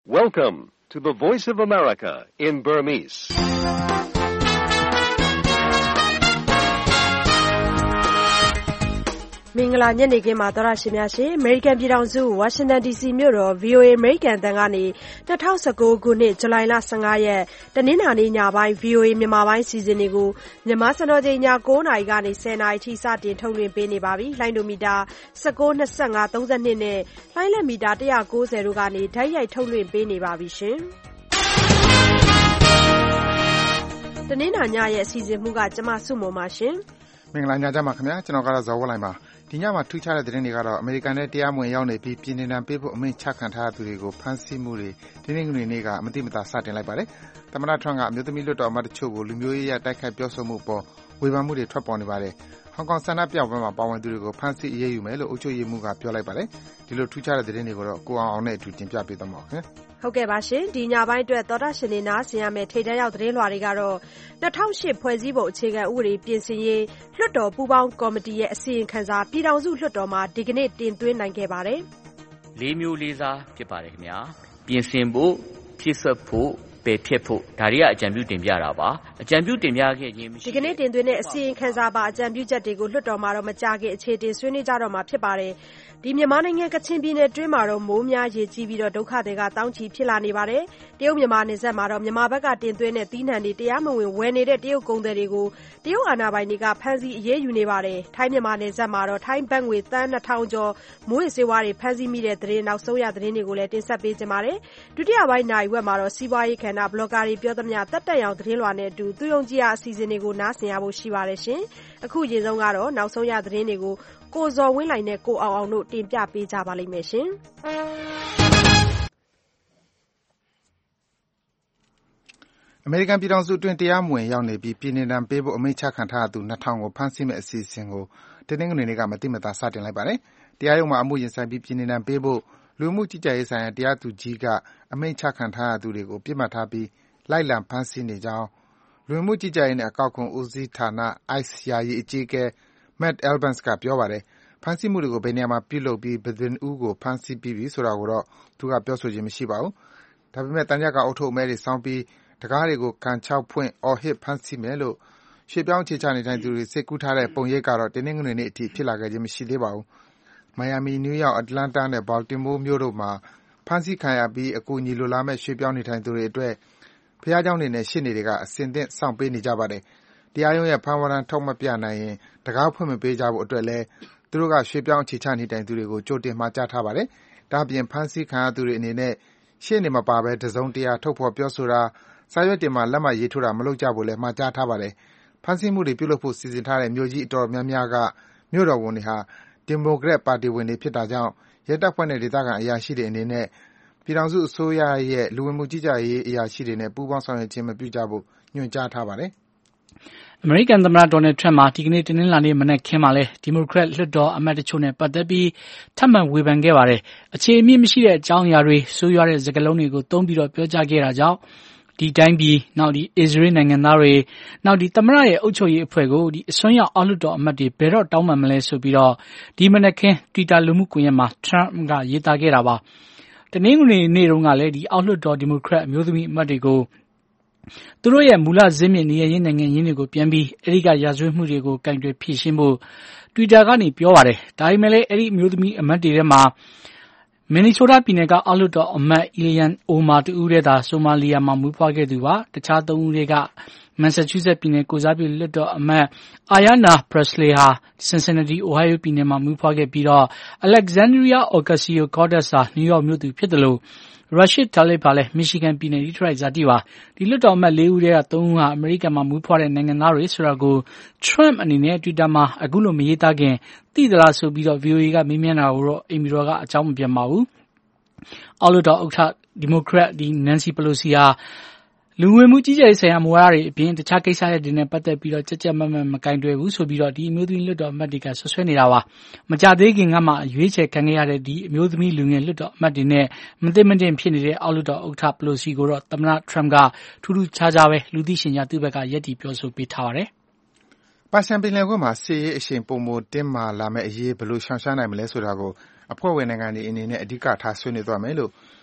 Welcome to the Voice of America in Burmese. ။မင်္ဂလာညနေခင်းပါသောရရှိများရှင်။ American ပြည်ထောင်စုဝါရှင်တန် DC မြို့တော် VOA American အသံကနေ2019ခုနှစ်ဇူလိုင်လ15ရက်တနင်္လာနေ့ညပိုင်း VOA မြန်မာပိုင်းစီစဉ်တွေကိုမြန်မာစံတော်ချိန်ည9:00နာရီကနေ10:00နာရီထိစတင်ထုတ်လွှင့်ပေးနေပါပြီ။လိုင်းဒိုမီတာ19, 25, 32နဲ့လိုင်းလက်မီတာ190တို့ကနေဓာတ်ရိုက်ထုတ်လွှင့်ပေးနေပါပြီရှင်။တနင်္လာညရဲ့အစီအစဉ်မှုကကျမစုမုံပါရှင်။မင်္ဂလာညချမ်းပါခင်ဗျာ။ကျွန်တော်ကတော့ဇော်ဝလိုင်းပါ။ဒီညမှာထူးခြားတဲ့သတင်းတွေကတော့အမေရိကန်နဲ့တရားမဝင်ရောက်နေပြီးပြည်နှင်ဒဏ်ပေးဖို့အမိန့်ချခံထားရသူတွေကိုဖမ်းဆီးမှုတွေဒီနေ့နေ့ကမတိမတာစတင်လိုက်ပါတယ်။သမ္မတထရန့်ကအမျိုးသမီးလွှတ်တော်အမတ်တချို့ကိုလူမျိုးရေးအရတိုက်ခိုက်ပြောဆိုမှုပေါ်ဝေဖန်မှုတွေထွက်ပေါ်နေပါတယ်။ဟောင်ကောင်ဆန္ဒပြပွဲမှာပါဝင်သူတွေကိုဖမ်းဆီးအရေးယူမယ်လို့အုပ်ချုပ်ရေးမှူးကပြောလိုက်ပါတယ်။ဒီလိုထူးခြားတဲ့သတင်းတွေကိုတော့ကိုအောင်နဲ့အတူတင်ပြပေးသွားမှာပါခင်ဗျာ။ဟုတ်ကဲ့ပါရှင်ဒီညပိုင်းအတွက်သောတာရှင်တွေနားဆင်ရမယ့်ထိပ်တန်းရောက်သတင်းလွှာတွေကတော့2008ဖွဲ့စည်းပုံအခြေခံဥပဒေပြင်ဆင်ရေးလွှတ်တော်ပူးပေါင်းကော်မတီရဲ့အစီရင်ခံစာပြည်ထောင်စုလွှတ်တော်မှာဒီကနေ့တင်သွင်းနိုင်ခဲ့ပါတယ်။လေးမျိုးလေးစားဖြစ်ပါတယ်ခင်ဗျာ။ပြင်ဆင်ဖို့ဖြည့်ဆွတ်ဖို့ပယ်ဖျက်ဖို့ဒါတွေကအကြံပြုတင်ပြတာပါအကြံပြုတင်ပြခဲ့ခြင်းမရှိဒီကနေ့တင်သွင်းတဲ့အစီရင်ခံစာပါအကြံပြုချက်တွေကိုလွှတ်တော်မှာတော့မကြခင်အခြေတင်ဆွေးနွေးကြတော့မှာဖြစ်ပါတယ်ဒီမြန်မာနိုင်ငံကချင်ပြည်နယ်တွင်းမှာတော့မိုးများရေကြီးပြီးတော့ဒုက္ခတွေကတောင်းချီဖြစ်လာနေပါတယ်တရုတ်မြန်မာနယ်စပ်မှာတော့မြန်မာဘက်ကတင်သွင်းတဲ့သီးနှံတွေတရားမဝင်ဝယ်နေတဲ့တရုတ်ကုန်သည်တွေကိုတရုတ်အာဏာပိုင်တွေကဖမ်းဆီးအရေးယူနေပါတယ်ထိုင်းမြန်မာနယ်စပ်မှာတော့ထိုင်းဘတ်ငွေသန်း2000ကျော်မိုးရေစေးဝါးတွေဖမ်းဆီးမိတဲ့သတင်းနောက်ဆုံးရသတင်းတွေကိုလည်းတင်ဆက်ပေးကြပါမယ်ဒုတိယပိုင်းနိုင်ဝက်မှာတော့စီးပွားရေးခန္ဓာဘလော့ကာတွေပြောသမျှတက်တက်ရောင်သတင်းလွှာနဲ့အတူသူယုံကြည်ရာအစီအစဉ်တွေကိုနားဆင်ရဖို့ရှိပါတယ်ရှင်အခုရေဆုံးကတော့နောက်ဆုံးရသတင်းတွေကိုကိုဇော်ဝင်းလိုင်နဲ့ကိုအောင်တို့တင်ပြပေးကြပါလိမ့်မယ်ရှင်အမေရိကန်ပြည်ထောင်စုအတွင်းတရားမဝင်ရောက်နေပြီးပြည်နှင်ဒဏ်ပေးဖို့အမိန့်ချခံထားရသူ2000ကိုဖမ်းဆီးမဲ့အစီအစဉ်ကိုတနင်္ဂနွေနေ့ကမတိမတာစတင်လိုက်ပါတယ်တရားရုံးမှာအမှုရင်ဆိုင်ပြီးပြည်နှင်ဒဏ်ပေးဖို့လူမှုကြီးကြပ်ရေးဆိုင်ရာတရားသူကြီးကအမိန့်ချခံထားရသူတွေကိုပြစ်မှတ်ထားပြီးလိုက်လံဖမ်းဆီးနေကြောင်းလူမှုကြီးကြပ်ရေးနဲ့အကောက်ခွန်ဦးစီးဌာန ICE ယာယီအကြီးအကဲ Matt Albence ကပြောပါတယ်ဖမ်းဆီးမှုတွေကိုဘယ်နေရာမှာပြုလုပ်ပြီးဘယ်သူကိုဖမ်းဆီးပြီးပြီဆိုတာကိုတော့သူကပြောဆိုခြင်းမရှိပါဘူးဒါပေမဲ့တန်ကြပ်ကအုပ်ထုပ်အမဲတွေစောင်းပြီးတကားတွေကိုကန်ချောက်ဖွင့်အော်ဟစ်ဖမ်းဆီးမယ်လို့ရွှေ့ပြောင်းအခြေချနေထိုင်သူတွေစိတ်ကူးထားတဲ့ပုံရိပ်ကတော့တနင်္ဂနွေနေ့အထိဖြစ်လာခဲ့ခြင်းမရှိသေးပါဘူးမိုင်ယာမီနယူးယောက်အတ္တလန္တာနဲ့ဘော်တီမိုးမြို့တို့မှာဖမ်းဆီးခံရပြီးအကူအညီလိုလားမဲ့ရွှေ့ပြောင်းနေထိုင်သူတွေအတွက်ဖျားเจ้าတွေနဲ့ရှေ့နေတွေကအစဉ်သင့်စောင့်ပေးနေကြပါတယ်တရားရုံးရဲ့ဖမ်းဝရမ်းထုတ်မပြနိုင်ရင်တကားဖွင့်မပေးကြဖို့အတွက်လည်းသူတို့ကရွှေ့ပြောင်းအခြေချနေထိုင်သူတွေကိုကြိုတင်မှာကြားထားပါတယ်ဒါ့အပြင်ဖမ်းဆီးခံရသူတွေအနေနဲ့ရှေ့နေမပါဘဲတစုံတရာထုတ်ဖော်ပြောဆိုတာစာရွက်တင်မှာလက်မှတ်ရေးထိုးတာမလုပ်ကြဖို့လည်းမှာကြားထားပါတယ်ဖမ်းဆီးမှုတွေပြုလုပ်ဖို့စီစဉ်ထားတဲ့မြို့ကြီးအတော်များများကမြို့တော်ဝန်တွေဟာဒီမိုကရက်ပါတီဝင်တွေဖြစ်တာကြောင့်ရဲတပ်ဖွဲ့နဲ့ဒေသခံအရာရှိတွေအနေနဲ့ပြည်ထောင်စုအစိုးရရဲ့လူဝင်မှုကြီးကြပ်ရေးအရာရှိတွေနဲ့ပူးပေါင်းဆောင်ရွက်ခြင်းမပြုကြဖို့ညွှန်ကြားထားပါတယ်အမေရိကန်သမ္မတဒေါ်နယ်ထရန့်မှာဒီကနေ့တနင်္လာနေ့မနက်ခင်းမှာလဲဒီမိုကရက်လွှတ်တော်အမတ်တချို့နဲ့ပတ်သက်ပြီးထပ်မံဝေဖန်ခဲ့ပါတယ်အခြေအမြစ်မရှိတဲ့အကြောင်းအရာတွေဆိုးရွားတဲ့စကားလုံးတွေကိုသုံးပြီးတော့ပြောကြားခဲ့တာကြောင့်ဒီတိုင်းပြည်နောက်ဒီအစ္စရေးနိုင်ငံသားတွေနောက်ဒီသမ္မတရဲ့အုပ်ချုပ်ရေးအဖွဲ့ကိုဒီအစွန်းရောက်အောက်လွှတ်တော်အမတ်တွေဘယ်တော့တောင်းပန်မလဲဆိုပြီးတော့ဒီမနက်ခင်း Twitter လူမှုကွန်ရက်မှာထရန့်ကရေးသားခဲ့တာပါတနင်္ဂနွေနေ့တုန်းကလည်းဒီအောက်လွှတ်တော်ဒီမိုကရက်အမျိုးသမီးအမတ်တွေကိုသူတို့ရဲ့မူလဇင်းမြစ်နေရင်းနိုင်ငံရင်းတွေကိုပြန်ပြီးအဲဒီကရာဇဝတ်မှုတွေကိုကင်တွယ်ဖြေရှင်းဖို့ Twitter ကနေပြောပါတယ်ဒါပေမဲ့လည်းအဲဒီအမျိုးသမီးအမတ်တွေထဲမှာမင်နီဆိုးတားပြည်နယ်ကအောက်လွှတ်တော်အမတ်အီလီယန်အိုမာတူဦးတဲ့သာဆိုမာလီယာမှာမူးဖွားခဲ့သူပါတခြား၃ဦးတွေကမန်ဆာချူးဆက်ပြည်နယ်ကိုစားပြုလွှတ်တော်အမတ်အာယာနာပရက်စလီဟာဆင်ဆင်နတီအိုဟိုင်းယိုပြည်နယ်မှာမူးဖွားခဲ့ပြီးတော့အလက်ဇန်ဒရီးယားအော်ကာစီယိုကော့ဒက်စာနယူးယောက်မြို့သူဖြစ်တယ်လို့ရရှစ်တာလစ်ပါလဲမီရှီဂန်ပြည်နယ်ဒီထရိုက်ဇာတိပါဒီလွှတ်တော်အမတ်၄ဦးထဲက၃ဦးဟာအမေရိကန်မှာမူးဖွားတဲ့နိုင်ငံသားတွေဆိုတာကိုထရန့်အနေနဲ့ Twitter မှာအခုလိုမရေးသားခင်သိသလားဆိုပြီးတော့ VOA ကမေးမြန်းတာကိုတော့အိမ်မီတော်ကအကြောင်းမပြန်ပါဘူးအောက်လွှတ်တော်ဥက္ကဋ္ဌဒီမိုကရက်ဒီနန်စီပလိုစီဟာလူဝင်မှုကြီးကြပ်ရေးဆိုင်ရာမူဝါဒတွေအပြင်တခြားကိစ္စတွေနဲ့ပတ်သက်ပြီးတော့ကြက်ကြက်မတ်မတ်မကင်တွယ်ဘူးဆိုပြီးတော့ဒီအမျိုးသမီးလွှတ်တော်အမတ်တွေကဆွဆွဲနေတာပါမကြသေးခင်ကမှရွေးချယ်ခံခဲ့ရတဲ့ဒီအမျိုးသမီးလူငယ်လွှတ်တော်အမတ်တွေနဲ့မသိမတင်ဖြစ်နေတဲ့အောက်လွှတ်တော်ဥက္ကဋ္ဌပလိုစီကိုတော့သမ္မတထရန့်ကထူးထူးခြားခြားပဲလူသိရှင်ကြားသူ့ဘက်ကယက်တီပြောဆိုပေးထားပါတယ်ပါရှန်ပင်လယ်ကွေ့မှာစစ်ရေးအရှိန်ပုံမတင်းမာလာမဲ့အရေးဘယ်လိုရှောင်ရှားနိုင်မလဲဆိုတာကိုအဖွဲ့ဝင်နိုင်ငံတွေအနေနဲ့အဓိကထားဆွေးနွေးသွားမယ်လို့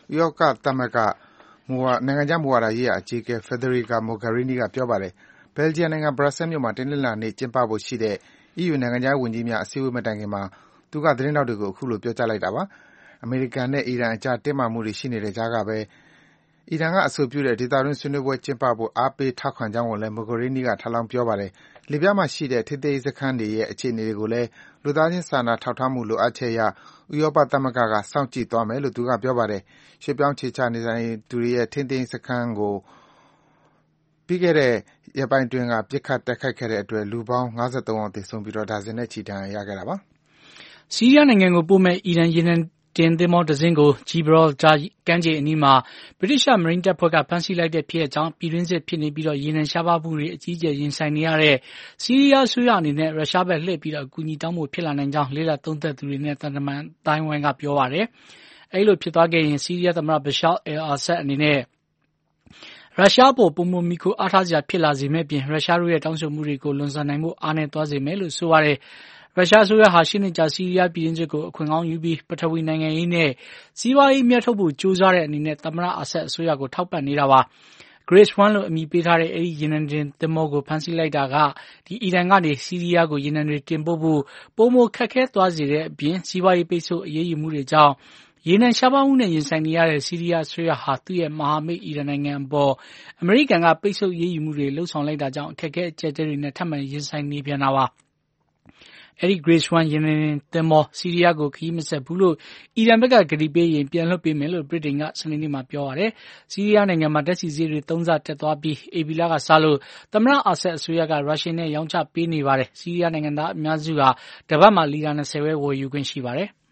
ဥရောပသမဂ္ဂနိုင်ငံခြားမူဝါဒရေးရာအကြီးအကဲ Federica Mogherini ကပြောပါတယ်။ ဘယ်လ်ဂျီယံနိုင်ငံ Brussels မြို့မှာ တနင်္လာနေ့ကျင်းပဖို့ရှိတဲ့ EU နိုင်ငံခြားရေးဝန်ကြီးများအစည်းအဝေးမတိုင်ခင်မှာ သူက သတင်းထောက်တွေကို အခုလို ပြောကြားလိုက်တာပါ။ အမေရိကန်နဲ့ အီရန်အကြား တင်းမာမှုတွေရှိနေတဲ့ကြားကပဲ အီရန်ကအဆိုပြုတဲ့ ဒေသတွင်းဆွေးနွေးပွဲကျင်းပဖို့ အားပေးထောက်ခံကြောင်းကိုလည်း Mogherini က ထပ်လောင်းပြောပါတယ်။ လစ်ဗျားမှာရှိတဲ့ ထိန်းသိမ်းရေးစခန်းတွေရဲ့ အခြေအနေတွေကိုလည်း လူသားချင်းစာနာထောက်ထားမှုလိုအပ်ချက်အရ ဥရောပသမဂ္ဂက စောင့်ကြည့်သွားမယ်လို့ သူက ပြောပါတယ်။ ရွှေ့ပြောင်းအခြေချနေထိုင်သူတွေရဲ့ ထိန်းသိမ်းရေးစခန်းကို ပြီးခဲ့တဲ့ရက်ပိုင်းအတွင်းက ပစ်ခတ်တိုက်ခိုက်ခဲ့တဲ့အတွက် လူပေါင်း ၅၃ ယောက်သေဆုံးပြီး ဒါဇင်နဲ့ချီ ဒဏ်ရာရခဲ့တာပါ။ ဆီးရီးယားနိုင်ငံကိုပို့မယ့် အီရန်ရေနံတင်သင်္ဘောတစင်းကို Gibraltar ကမ်းခြေအနီးမှာ ဗြိတိသျှမရိန်းတပ်ဖွဲ့က ဖမ်းဆီးလိုက်တဲ့ဖြစ်ရပ်ကြောင့် ပြည်တွင်းစစ်ဖြစ်နေပြီး ရေနံရှားပါးမှုတွေ အကြီးအကျယ်ရင်ဆိုင်နေရတဲ့ ဆီးရီးယားအစိုးရအနေနဲ့ ရုရှားဘက်လှည့်ပြီး အကူအညီတောင်းဖို့ဖြစ်လာနိုင်ကြောင်း လေ့လာသုံးသပ်သူတွေနဲ့ သံတမန်အသိုင်းအဝိုင်းက ပြောပါတယ်။ အဲဒီလိုဖြစ်သွားခဲ့ရင် ဆီးရီးယားသမ္မတ Bashar al-Assad အနေနဲ့ ရုရှားအပေါ် ပိုမိုမှီခိုအားထားစရာဖြစ်လာစေမယ့်အပြင် ရုရှားတို့ရဲ့တောင်းဆိုမှုတွေကို လွန်ဆန်နိုင်ဖို့ အားနည်းသွားစေမယ်လို့ ဆိုပါတယ်။ ရုရှားအစိုးရဟာ ၈ နှစ်ကြာ ဆီးရီးယားပြည်တွင်းစစ်ကို အခွင့်ကောင်းယူပြီး ပထဝီနိုင်ငံရေးနဲ့ စီးပွားရေးအမြတ်ထုတ်ဖို့ ကြိုးစားတဲ့အနေနဲ့ သမ္မတ Assad အစိုးရကို ထောက်ပံ့နေတာပါ။ Grace 1 လို့အမည်ပေးထားတဲ့ အဲဒီရေနံတင်သင်္ဘောကို ဖမ်းဆီးလိုက်တာက အီရန်ကနေ ဆီးရီးယားကို ရေနံတွေတင်ပို့ဖို့ ပိုမိုခက်ခဲသွားစေတဲ့အပြင် စီးပွားရေးပိတ်ဆို့အရေးယူမှုတွေကြောင့် ရေနံရှားပါးမှုနဲ့ရင်ဆိုင်နေရတဲ့ ဆီးရီးယားအစိုးရဟာ သူ့ရဲ့မဟာမိတ် အီရန်နိုင်ငံအပေါ် အမေရိကန်က ပိတ်ဆို့အရေးယူမှုတွေလုပ်ဆောင်လိုက်တာကြောင့် အခက်အခဲအကျပ်အတည်းတွေနဲ့ ထပ်မံရင်ဆိုင်နေပြန်တာပါ။ အဲဒီ Grace 1 ရေနံတင်သင်္ဘော ဆီးရီးယားကို ခရီးမဆက်ဘူးလို့ အီရန်ဘက်က ကတိပေးရင် ပြန်လွှတ်ပေးမယ်လို့ ဗြိတိန်က စနေနေ့မှာ ပြောပါတယ်။ ဆီးရီးယားနိုင်ငံမှာ ဓါတ်ဆီဈေးတွေ ၃ ဆတက်သွားပြီး ဧပြီလကစလို့ သမ္မတ Assad အစိုးရက ရုရှားနဲ့ရောင်းချပေးနေပါတယ်။ ဆီးရီးယားနိုင်ငံသားအများစုဟာ တပတ်မှာ လီတာ ၂၀ ပဲ ဝယ်ယူခွင့်ရှိပါတယ်။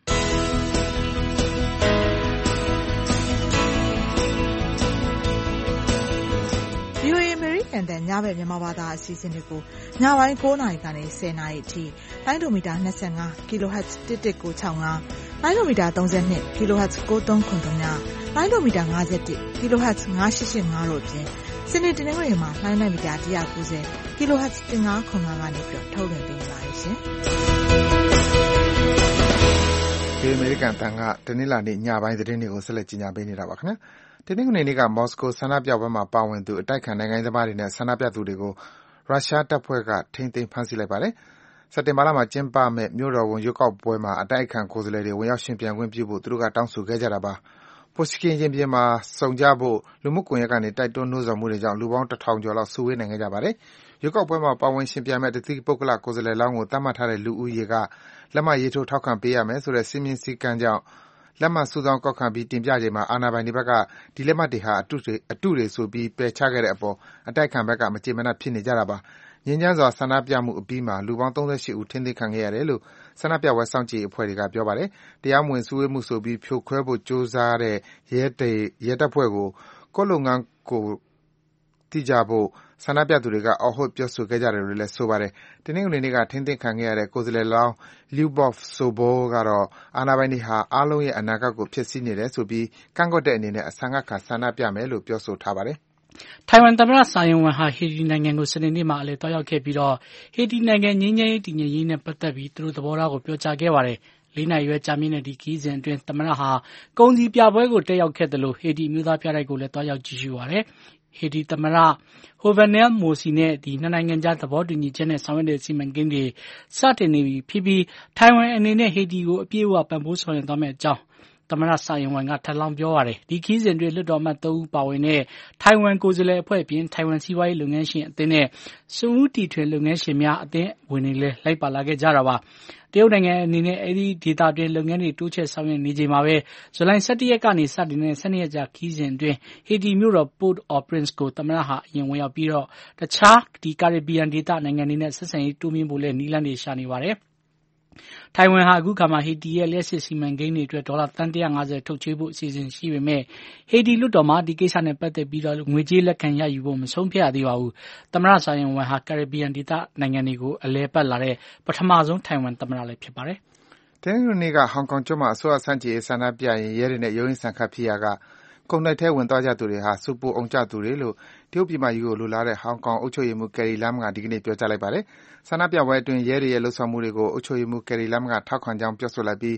VOA အမေရိကန်တန်ညဘက်မြန်မာဘာသာအစီအစဉ်တွေကိုညပိုင်း 9 နာရီကနေ 10 နာရီအထိလိုင်းဒိုမီတာ 25 kHz 11965 လိုင်းဒိုမီတာ 32 kHz 9393 လိုင်းဒိုမီတာ 51 kHz 9885တို့အပြင်စနေတနင်္ဂနွေမှာလိုင်းနက်မီတာ 190 kHz 1505ကနေထုတ်လွှင့်ပေးနေပါတယ်ရှင်။ဒီအမေရိကန်တန်ကတနင်္လာနေ့ညပိုင်းသတင်းတွေကိုဆက်လက်ကြီးညာပေးနေတာပါခင်ဗျာ။တနင်္ဂနွေနေ့က မော်စကိုဆန္ဒပြပွဲမှာပါဝင်သူအတိုက်ခံနိုင်ငံရေးသမားတွေနဲ့ဆန္ဒပြသူတွေကိုရုရှားတပ်ဖွဲ့ကထိန်းသိမ်းဖမ်းဆီးလိုက်ပါတယ်။စက်တင်ဘာလမှာကျင်းပမယ့်မြို့တော်ဝန်ရွေးကောက်ပွဲမှာအတိုက်အခံကိုယ်စားလှယ်တွေဝင်ရောက်ယှဉ်ပြိုင်ခွင့်ပြုဖို့သူတို့ကတောင်းဆိုခဲ့ကြတာပါ။ Pushkin ရင်ပြင်မှာဆုံကြဖို့လူမှုကွန်ရက်ကနေတိုက်တွန်းနှိုးဆော်မှုတွေကြောင့်လူပေါင်း 1,000 ကျော်လောက်စုဝေးနိုင်ခဲ့ကြပါတယ်။ရွေးကောက်ပွဲမှာပါဝင်ယှဉ်ပြိုင်မယ့် တသီးပုဂ္ဂလကိုယ်စားလှယ်လောင်းကိုသတ်မှတ်ထားတဲ့လူဦးရေကလက်မှတ်ရေးထိုးထောက်ခံပေးရမယ်ဆိုတဲ့စည်းမျဉ်းစည်းကမ်းကြောင့်လက်မှတ်စုဆောင်းကောက်ခံပြီးတင်ပြချိန်မှာအာဏာပိုင်တွေဘက်ကဒီလက်မှတ်တွေဟာအတုတွေဆိုပြီးပယ်ချခဲ့တဲ့အပေါ်အတိုက်အခံဘက်ကမကျေမနပ်ဖြစ်နေကြတာပါ။ငြိမ်းချမ်းစွာဆန္ဒပြမှုအပြီးမှာလူပေါင်း 38 ဦးထိန်းသိမ်းခံခဲ့ရတယ်လို့ဆန္ဒပြပွဲစောင့်ကြည့်ရေးအဖွဲ့တွေကပြောပါတယ်။တရားမဝင်စုဝေးမှုဆိုပြီးဖြိုခွဲဖို့ကြိုးစားတဲ့ရဲတပ်ဖွဲ့ကိုကိုယ့်လုပ်ငန်းကိုယ်သိကြဖို့ဆန္ဒပြသူတွေကအော်ဟစ်ပြောဆိုခဲ့ကြတယ်လို့လည်းဆိုပါတယ်။တနင်္ဂနွေနေ့ကထိန်းသိမ်းခံခဲ့ရတဲ့ကိုယ်စားလှယ်လောင်း Lyubov Sobol ကတော့အာဏာပိုင်တွေဟာအားလုံးရဲ့အနာဂတ်ကိုဖျက်ဆီးနေတယ်ဆိုပြီးကန့်ကွက်တဲ့အနေနဲ့အဆန်ခတ်ခါဆန္ဒပြမယ်လို့ပြောဆိုထားပါတယ်။ထိုင်ဝမ်သမ္မတtsai ing-wen ဟာဟေတီနိုင်ငံကိုစနေနေ့မှာအလည်သွားရောက်ခဲ့ပြီးဟေတီနိုင်ငံငြိမ်းချမ်းရေးတည်ငြိမ်ရေးနဲ့ပတ်သက်ပြီးသူတို့သဘောထားကိုပြောကြားခဲ့ပါတယ်။4 နာရီပဲကြာမြင့်တဲ့ဒီခရီးစဉ်အတွင်းသမ္မတဟာကုန်စည်ပြပွဲကိုတက်ရောက်ခဲ့သလိုဟေတီအမျိုးသားပြတိုက်ကိုလည်းသွားရောက်ကြည့်ရှုပါတယ်။ဟေတီသမ္မတ Jovenel Moise နဲ့ နှစ်နိုင်ငံကြားသဘောတူညီချက်နဲ့ဆောင်ရွက်တဲ့စီမံကိန်းတွေစတင်နေပြီဖြစ်ပြီးထိုင်ဝမ်အနေနဲ့ဟေတီကိုအပြည့်အဝပံ့ပိုးဆောင်ရွက်သွားမယ့်အကြောင်းသမ္မတtsai ing-wen ကထပ်လောင်းပြောပါတယ်။ဒီခရီးစဉ်အတွင်းလွှတ်တော်အမတ် 3 ဦးပါဝင်တဲ့ထိုင်ဝမ်ကိုယ်စားလှယ်အဖွဲ့အပြင်ထိုင်ဝမ်စီးပွားရေးလုပ်ငန်းရှင်အသင်းနဲ့စွန့်ဦးတီထွင်လုပ်ငန်းရှင်များအသင်းဝင်တွေလည်းလိုက်ပါလာခဲ့ကြတာပါ။တရုတ်နိုင်ငံအနေနဲ့အဲဒီဒေသတွင်းလုပ်ငန်းတွေတိုးချဲ့ဆောင်ရွက်နေချိန်မှာပဲဇူလိုင် 17 ရက်ကနေစတင်တဲ့12 ရက်ကြာခရီးစဉ်အတွင်းဟေတီမြို့တော် Port-au-Prince ကိုသမ္မတဟာအရင်ဝင်ရောက်ပြီးတခြားကာရစ်ဘီယံဒေသနိုင်ငံတွေနဲ့ဆက်ဆံရေးတိုးမြှင့်ဖို့လည်းနည်းလမ်းတွေရှာနေပါတယ်။ထိုင်ဝမ်ဟာအခုခါမှာဟေတီရဲ့လျှပ်စစ်စီမံကိန်းတွေအတွက်ဒေါ်လာသန်း 150 ထုတ်ချေးဖို့အစီအစဉ်ရှိပေမဲ့ဟေတီလွှတ်တော်မှာဒီကိစ္စနဲ့ပတ်သက်ပြီးငွေကြေးလက်ခံရယူဖို့မဆုံးဖြတ်ရသေးပါဘူး။သမ္မတtsai ing-wen ဟာကာရစ်ဘီယံဒေသနိုင်ငံတွေကိုအလည်ပတ်လာတဲ့ပထမဆုံးထိုင်ဝမ်သမ္မတလည်းဖြစ်ပါတယ်။တနင်္ဂနွေနေ့ကဟောင်ကောင်ကျွန်းမှာအစိုးရဆန့်ကျင်ရေးဆန္ဒပြရင်းရဲတွေနဲ့ရုန်းရင်းဆန်ခတ်ဖြစ်ရာကကုန်တိုက်ထဲဝင်သွားကြသူတွေဟာဆူပူအုံကြသူတွေလို့တရုတ်ပြည်မကြီးကိုလိုလားတဲ့ဟောင်ကောင်အုပ်ချုပ်ရေးမှူး Carrie Lam ကဒီကနေ့ပြောကြားလိုက်ပါတယ်။ဆန္ဒပြပွဲအတွင်းရဲတွေရဲ့လုပ်ဆောင်မှုတွေကိုအုပ်ချုပ်ရေးမှူး Carrie Lam ကထောက်ခံကြောင်းပြောဆိုလိုက်ပြီး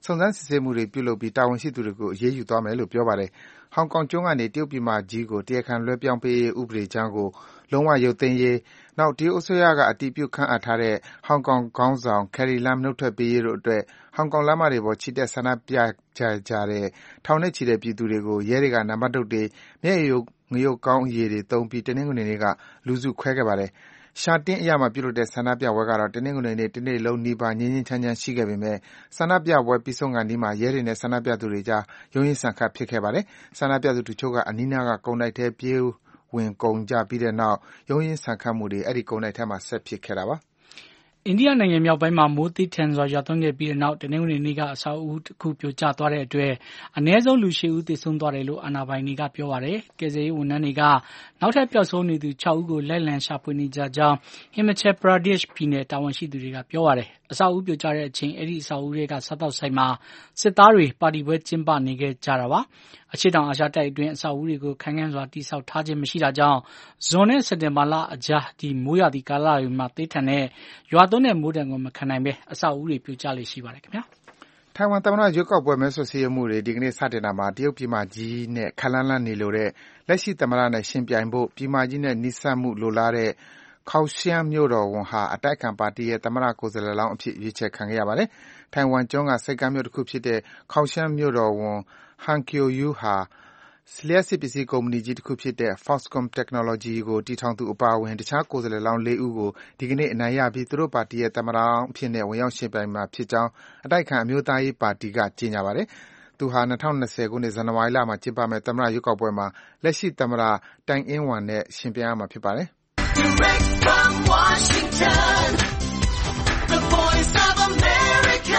စုံစမ်းစစ်ဆေးမှုတွေပြုလုပ်ပြီးတာဝန်ရှိသူတွေကိုအရေးယူသွားမယ်လို့ပြောပါတယ်။ဟောင်ကောင်ကျွန်းကနေတရုတ်ပြည်မကြီးကိုတရားခံလွှဲပြောင်းပေးရေးဥပဒေကြမ်းကိုလုံးဝရုပ်သိမ်းရေးနောက်တရုတ်အစိုးရကအတည်ပြုခန့်အပ်ထားတဲ့ဟောင်ကောင်ခေါင်းဆောင် Carrie Lam နှုတ်ထွက်ပေးရေးတို့အတွက်ဟောင်ကောင်လမ်းမတွေပေါ်ချီတက်ဆန္ဒပြကြတဲ့ထောင်နဲ့ချီတဲ့ပြည်သူတွေကိုရဲတွေကနံပါတ်တုတ်တွေမျက်ရည်ယိုငရုတ်ကောင်းရည်တွေသုံးပြီးတနင်္ဂနွေနေ့ကလူစုခွဲခဲ့ပါတယ်။ရှာတင်းအရမှာပြုလုပ်တဲ့ဆန္ဒပြပွဲကတော့တနင်္ဂနွေနေ့တနေ့လုံးနီးပါးငြိမ်းငြိမ်းချမ်းချမ်းရှိခဲ့ပေမဲ့ဆန္ဒပြပွဲပြီးဆုံးကန်ဒီမှာရဲတွေနဲ့ဆန္ဒပြသူတွေကြားရုန်းရင်းဆန်ခတ်ဖြစ်ခဲ့ပါတယ်။ဆန္ဒပြသူတချို့ကအနီးနားကကုန်တိုက်ထဲပြေးဝင်ကုန်ကြပြီးတဲ့နောက်ရုန်းရင်းဆန်ခတ်မှုတွေအဲ့ဒီကုန်တိုက်ထဲမှာဆက်ဖြစ်ခဲ့တာပါ။အိန္ဒိယနိုင်ငံမြောက်ပိုင်းမှာမိုးတိထန်စွာရွာသွန်းခဲ့ပြီးတဲ့နောက်တနင်္ဂနွေနေ့ကအဆောက်အဦတစ်ခုပြိုကျသွားတဲ့အတွက်အနည်းဆုံးလူ8ဦးသေဆုံးသွားတယ်လို့အာဏာပိုင်တွေကပြောပါတယ်။ကယ်ဆယ်ရေးဝန်ထမ်းတွေကနောက်ထပ်ပျောက်ဆုံးနေသူ6ဦးကိုလိုက်လံရှာဖွေနေကြကြောင်း Himachal Pradesh ပြည်နယ်တာဝန်ရှိသူတွေကပြောပါတယ်။အဆောက်အဦပြိုကျတဲ့အချိန်အဲ့ဒီအဆောက်အဦတွေကစားတောက်ဆိုင်မှာစစ်သားတွေပါတီပွဲကျင်းပနေခဲ့ကြတာပါ။အရှေ့တောင်အာရှတိုက်အတွင်းအဆောက်အဦတွေကိုခိုင်ခံ့စွာတည်ဆောက်ထားခြင်းမရှိတာကြောင့်ဇွန်နဲ့စက်တင်ဘာလအကြားဒီမိုးရာသီကာလတွေမှာတေးထန်တဲ့ရွာသွန်းတဲ့မိုးဒဏ်ကိုမခံနိုင်ပဲအဆောက်အဦတွေပြိုကျလေရှိပါတယ်ခင်ဗျာ။ထိုင်ဝမ်သမ္မတရွေးကောက်ပွဲမဲဆွယ်စည်းရုံးမှုတွေဒီကနေ့စတင်တာမှာတရုတ်ပြည်မကြီးနဲ့ခက်လန်းလန်းနေလိုတဲ့လက်ရှိသမ္မတနဲ့ရှင်ပြိုင်ဖို့ပြည်မကြီးနဲ့နှိစက်မှုလိုလားတဲ့ခေါရှမ်းမြို့တော်ဝန်ဟာအတိုက်ခံပါတီရဲ့သမ္မတကိုယ်စားလှယ်လောင်းအဖြစ်ရွေးချယ်ခံခဲ့ရပါတယ်။ထိုင်ဝမ်ကျွန်းကစိတ်ကမ်းမြို့တစ်ခုဖြစ်တဲ့ခေါရှမ်းမြို့တော်ဝန် Han Kuo-yu ဟာလျှပ်စစ်ပစ္စည်းကုမ္ပဏီကြီးတစ်ခုဖြစ်တဲ့ Foxconn Technology ကိုတည်ထောင်သူအပါအဝင်တခြားကိုယ်စားလှယ်လောင်း4ဦးကိုဒီကနေ့အနိုင်ရပြီးသူတို့ပါတီရဲ့သမ္မတလောင်းအဖြစ်နဲ့ဝင်ရောက်ရှင်ပြိုင်မှာဖြစ်ကြောင်းအတိုက်ခံအမျိုးသားရေးပါတီကကြေညာပါတယ်။သူဟာ2020ခုနှစ်ဇန်နဝါရီလမှာကျင်းပမယ့်သမ္မတရွေးကောက်ပွဲမှာလက်ရှိသမ္မတတိုင်အင်းဝမ်နဲ့ရှင်ပြိုင်ရမှာဖြစ်ပါတယ်။ Direct from Washington, the voice of America,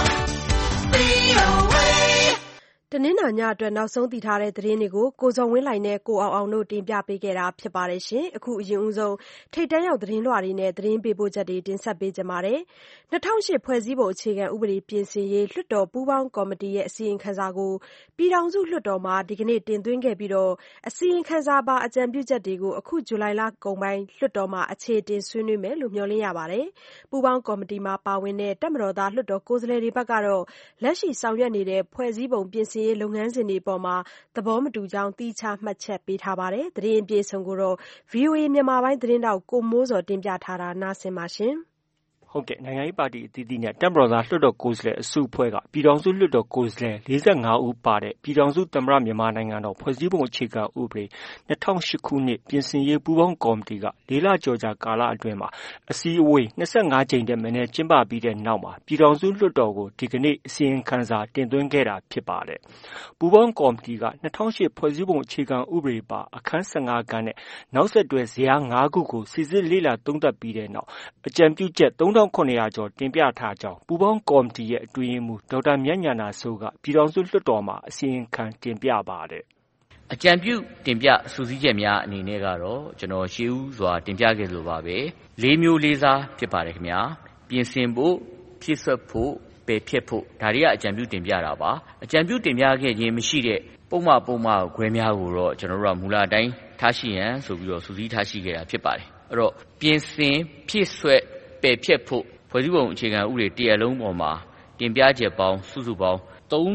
VOA တနင်္လာညအတွက်နောက်ဆုံးသိထားတဲ့သတင်းတွေကိုကိုဇော်ဝင်းလှိုင်နဲ့ကိုအောင်အောင်တို့တင်ပြပေးခဲ့တာဖြစ်ပါတယ်ရှင်။အခုအရင်ဦးဆုံးထိပ်တန်းရောက်သတင်းလွှာတွေနဲ့သတင်းပေးပို့ချက်တွေတင်ဆက်ပေးကြပါမယ်။2008ဖွဲ့စည်းပုံအခြေခံဥပဒေပြင်ဆင်ရေးလွှတ်တော်ပူးပေါင်းကော်မတီရဲ့အစီရင်ခံစာကိုပြည်ထောင်စုလွှတ်တော်မှာဒီကနေ့တင်သွင်းခဲ့ပြီးအစီရင်ခံစာပါအကြံပြုချက်တွေကိုအခုဇူလိုင်လကုန်ပိုင်းလွှတ်တော်မှာအခြေတင်ဆွေးနွေးမယ်လို့မျှော်လင့်ရပါတယ်။ပူးပေါင်းကော်မတီမှာပါဝင်တဲ့တပ်မတော်သားလွှတ်တော်ကိုယ်စားလှယ်တွေဘက်ကတော့လက်ရှိဆောင်ရွက်နေတဲ့ဖွဲ့စည်းပုံပြင်ဆင်ရေးလုပ်ငန်းစဉ်တွေအပေါ်သဘောမတူကြောင်းသီးခြားမှတ်ချက်ပေးထားပါတယ်။သတင်းအပြည့်အစုံကိုတော့ VOA မြန်မာပိုင်းသတင်းတောက်ကိုမိုးစော်တင်ပြထားတာနားဆင်ပါရှင်။ဟုတ်ကဲ့နိုင်ငံရေးပါတီအသီးသီးနဲ့တပ်မတော်သားလွှတ်တော်ကိုယ်စားလှယ်အစုအဖွဲ့ကပြည်ထောင်စုလွှတ်တော်ကိုယ်စားလှယ်45ဦးပါတဲ့ပြည်ထောင်စုသမ္မတမြန်မာနိုင်ငံတော်ဖွဲ့စည်းပုံအခြေခံဥပဒေ2008ခုနှစ်ပြင်ဆင်ရေးပူးပေါင်းကော်မတီက4လကျော်ကြာကာလအတွင်းမှာအစည်းအဝေး25ကြိမ်တဲ့မနေ့ကျင်းပပြီးတဲ့နောက်မှာပြည်ထောင်စုလွှတ်တော်ကိုဒီကနေ့အစီရင်ခံစာတင်သွင်းခဲ့တာဖြစ်ပါတယ်။ပူးပေါင်းကော်မတီက2008ဖွဲ့စည်းပုံအခြေခံဥပဒေပါအခန်း15ခန်းနဲ့နောက်ဆက်တွဲဇယား5ခုကိုစစ်စစ်လေ့လာသုံးသပ်ပြီးတဲ့နောက်အကြံပြုချက်3900ကျော်တင်ပြထားကြောင်းပူးပေါင်းကော်မတီရဲ့အတွင်းရေးမှူးဒေါက်တာမြတ်ဉာဏစိုးကပြည်ထောင်စုလွှတ်တော်မှာအစီရင်ခံတင်ပြပါတယ်။အကြံပြုတင်ပြစုစည်းချက်များအနေနဲ့ကတော့ကျွန်တော်ရှေးဦးစွာတင်ပြခဲ့လိုပါပဲ၄မျိုးလေးစားဖြစ်ပါတယ်ခင်ဗျာ။ပြင်ဆင်ဖို့ဖြည့်ဆွတ်ဖို့ပယ်ဖျက်ဖို့ဒါတွေကအကြံပြုတင်ပြတာပါ။အကြံပြုတင်ပြခဲ့ခြင်းမရှိတဲ့ပုံမှန်ခွဲများကိုတော့ကျွန်တော်တို့ကမူလအတိုင်းထားရှိရန်ဆိုပြီးတော့စုစည်းထားရှိခဲ့တာဖြစ်ပါတယ်။အဲ့တော့ပြင်ဆင်ဖြည့်ဆွတ်ပယ်ဖျက်ဖို့ဖွဲ့စည်းပုံအခြေခံဥပဒေတစ်ရပ်လုံးပေါ်မှာတင်ပြချက်ပေါင်းစုစုပေါင်း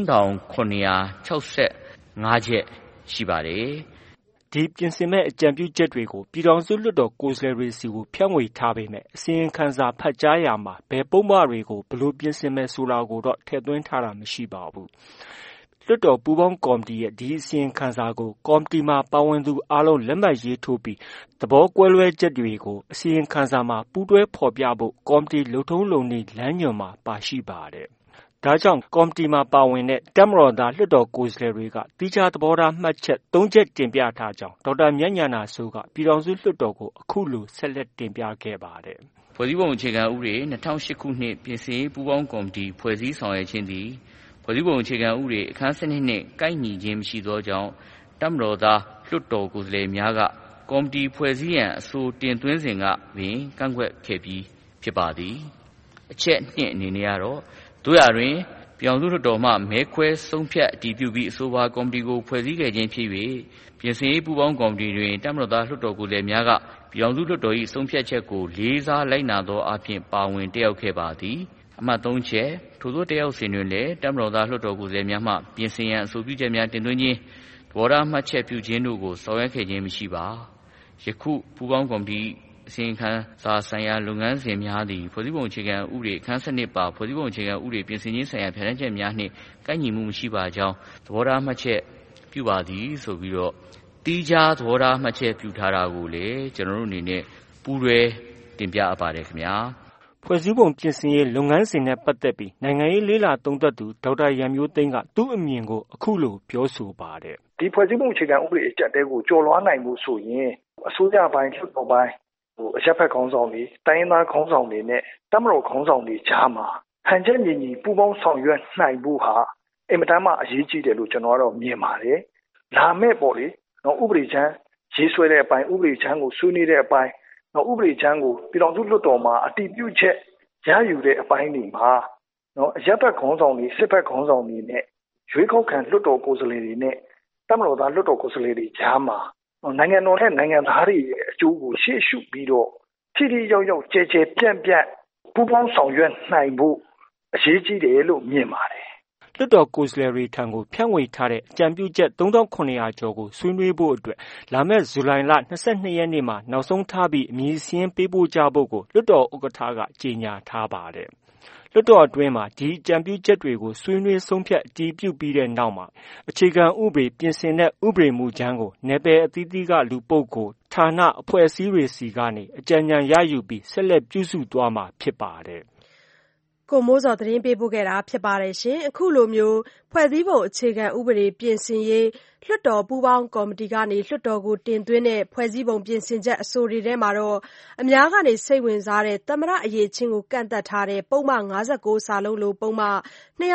3965ချက်ရှိပါတယ်။ဒီပြင်ဆင်မဲ့အကြံပြုချက်တွေကိုပြည်ထောင်စုလွှတ်တော်ကိုယ်စားလှယ်တွေစီကိုဖြန့်ဝေထားပေမဲ့အစီရင်ခံစာဖတ်ကြားရာမှာဘယ်ပုံမှန်တွေကိုဘယ်လိုပြင်ဆင်မဲ့ဆိုတာကိုတော့ထည့်သွင်းထားတာမရှိပါဘူး။လွှတ်တော်ပူးပေါင်းကော်မတီရဲ့ဒီအစီရင်ခံစာကိုကော်မတီမှာပါဝင်သူအားလုံးလက်မှတ်ရေးထိုးပြီးသဘောကွဲလွဲချက်တွေကိုအစီရင်ခံစာမှာပူးတွဲဖော်ပြဖို့ကော်မတီလုပ်ထုံးလုပ်နည်းလမ်းညွှန်မှာပါရှိပါတယ်။ဒါကြောင့်ကော်မတီမှာပါဝင်တဲ့တပ်မတော်သားလွှတ်တော်ကိုယ်စားလှယ်တွေကသီးခြားသဘောထားမှတ်ချက်3ချက်တင်ပြထားကြောင်းဒေါက်တာမြတ်ဉာဏစိုးကပြည်ထောင်စုလွှတ်တော်ကိုအခုလိုဆက်လက်တင်ပြခဲ့ပါတယ်။ဖွဲ့စည်းပုံအခြေခံဥပဒေ2008ခုနှစ်ပြင်ဆင်ရေးပူးပေါင်းကော်မတီဖွဲ့စည်းဆောင်ရွက်ခြင်းသည်ဖွဲ့စည်းပုံအခြေခံဥပဒေအခန်း7နှင့်ကိုက်ညီခြင်းမရှိသောကြောင့်တပ်မတော်သားလွှတ်တော်ကိုယ်စားလှယ်များကကော်မတီဖွဲ့စည်းရန်အဆိုတင်သွင်းစဉ်ကပင်ကန့်ကွက်ခဲ့ပြီးဖြစ်ပါသည်အချက်2အနေနဲ့ကတော့တို့ရတွင်ပြည်ထောင်စုလွှတ်တော်မှမဲခွဲဆုံးဖြတ်အတည်ပြုပြီးအဆိုပါကော်မတီကိုဖွဲ့စည်းခဲ့ခြင်းဖြစ်၍ပြင်ဆင်ရေးပူးပေါင်းကော်မတီတွင်တပ်မတော်သားလွှတ်တော်ကိုယ်စားလှယ်များကပြည်ထောင်စုလွှတ်တော်၏ဆုံးဖြတ်ချက်ကိုလေးစားလိုက်နာသောအပြင်ပါဝင်တက်ရောက်ခဲ့ပါသည်အမှတ်3ချက်ထို့သောတက်ရောက်စဉ်တွင်လည်းတပ်မတော်သားလွှတ်တော်ကိုယ်စားလှယ်များမှပြင်ဆင်ရန်အဆိုပြုချက်များတင်သွင်းခြင်းသဘောထားမှတ်ချက်ပြုခြင်းတို့ကိုဆောင်ရွက်ခဲ့ခြင်းမရှိပါယခုပူးပေါင်းကော်မတီအစီရင်ခံစာဆိုင်ရာလုပ်ငန်းစဉ်များသည်ဖွဲ့စည်းပုံအခြေခံဥပဒေအခန်း7ပါဖွဲ့စည်းပုံအခြေခံဥပဒေပြင်ဆင်ခြင်းဆိုင်ရာပြဋ္ဌာန်းချက်များနှင့်ကိုက်ညီမှုမရှိပါကြောင်းသဘောထားမှတ်ချက်ပြုပါသည်ဆိုပြီးတော့တီးခြားသဘောထားမှတ်ချက်ပြုထားတာကိုလည်းကျွန်တော်တို့အနေနဲ့ပူးတွဲတင်ပြအပ်ပါတယ်ခင်ဗျာဖွဲ့စည်းပုံပြင်ဆင်ရေးလုပ်ငန်းစဉ်နဲ့ပတ်သက်ပြီးနိုင်ငံရေးလေးလာသုံးသပ်သူဒေါက်တာရန်မျိုးသိန်းကသူ့အမြင်ကိုအခုလိုပြောဆိုပါတယ်ဒီဖွဲ့စည်းပုံအခြေခံဥပဒေအကျပ်တဲကိုကျော်လွှားနိုင်မှုဆိုရင်အစိုးရပိုင်းလွှတ်တော်ပိုင်းအရပ်ဘက်ခေါင်းဆောင်တွေတိုင်းရင်းသားခေါင်းဆောင်တွေနဲ့တပ်မတော်ခေါင်းဆောင်တွေကြားမှာဟန်ချက်ညီညီပူးပေါင်းဆောင်ရွက်နိုင်ဖို့ဟာအင်မတန်မှအရေးကြီးတယ်လို့ကျွန်တော်ကတော့မြင်ပါတယ်လာမဲ့ပေါ့လေနော်ဥပဒေချမ်းရေးဆွဲတဲ့အပိုင်းဥပဒေချမ်းကိုဆွေးနွေးတဲ့အပိုင်းနော်ဥပဒေချမ်းကိုပြည်ထောင်စုလွှတ်တော်မှာအတည်ပြုချက်ရယူတဲ့အပိုင်းတွေမှာနော်အရပ်ဘက်ခေါင်းဆောင်တွေစစ်ဘက်ခေါင်းဆောင်တွေနဲ့ရွေးကောက်ခံလွှတ်တော်ကိုယ်စားလှယ်တွေနဲ့တပ်မတော်သားလွှတ်တော်ကိုယ်စားလှယ်တွေကြားမှာနိုင်ငံတော်နဲ့နိုင်ငံသားတွေရဲ့အကျိုးကိုရှေ့ရှုပြီးတော့ထိထိရောက်ရောက်ကြဲကြဲပြန့်ပြန့်ပူးပေါင်းဆောင်ရွက်နိုင်ဖို့အရေးကြီးတယ်လို့မြင်ပါတယ်လွှတ်တော်ကိုယ်စားလှယ်တွေထံကိုဖြန့်ဝေထားတဲ့အကြံပြုချက်3900ကျော်ကိုဆွေးနွေးဖို့အတွက်လာမယ့်ဇူလိုင်လ22ရက်နေ့မှာနောက်ဆုံးထားပြီးအမည်စာရင်းပေးပို့ကြဖို့ကိုလွှတ်တော်ဥက္ကဋ္ဌကကြေညာထားပါတယ်လွှတ်တော်အတွင်းမှာဒီအကြံပြုချက်တွေကိုဆွေးနွေးဆုံးဖြတ်အတည်ပြုပြီးတဲ့နောက်မှာအခြေခံဥပဒေပြင်ဆင်တဲ့ဥပဒေမူကြမ်းကိုနယ်ပယ်အသီးသီးကလူပုဂ္ဂိုလ်ဌာနအဖွဲ့အစည်းတွေစီကနေအကြံဉာဏ်ရယူပြီးဆက်လက်ပြုစုသွားမှာဖြစ်ပါတယ်ကိုမိုးစောသတင်းပေးပို့ခဲ့တာဖြစ်ပါတယ်ရှင်အခုလိုမျိုးဖွဲ့စည်းပုံအခြေခံဥပဒေပြင်ဆင်ရေးလွှတ်တော်ပူးပေါင်းကော်မတီကနေလွှတ်တော်ကိုတင်သွင်းတဲ့ဖွဲ့စည်းပုံပြင်ဆင်ချက်အဆိုတွေထဲမှာတော့အများကစိတ်ဝင်စားတဲ့သမ္မတအရေးချင်းကိုကန့်သတ်ထားတဲ့ပုံမှန်59စာလုံးလိုပုံမှန်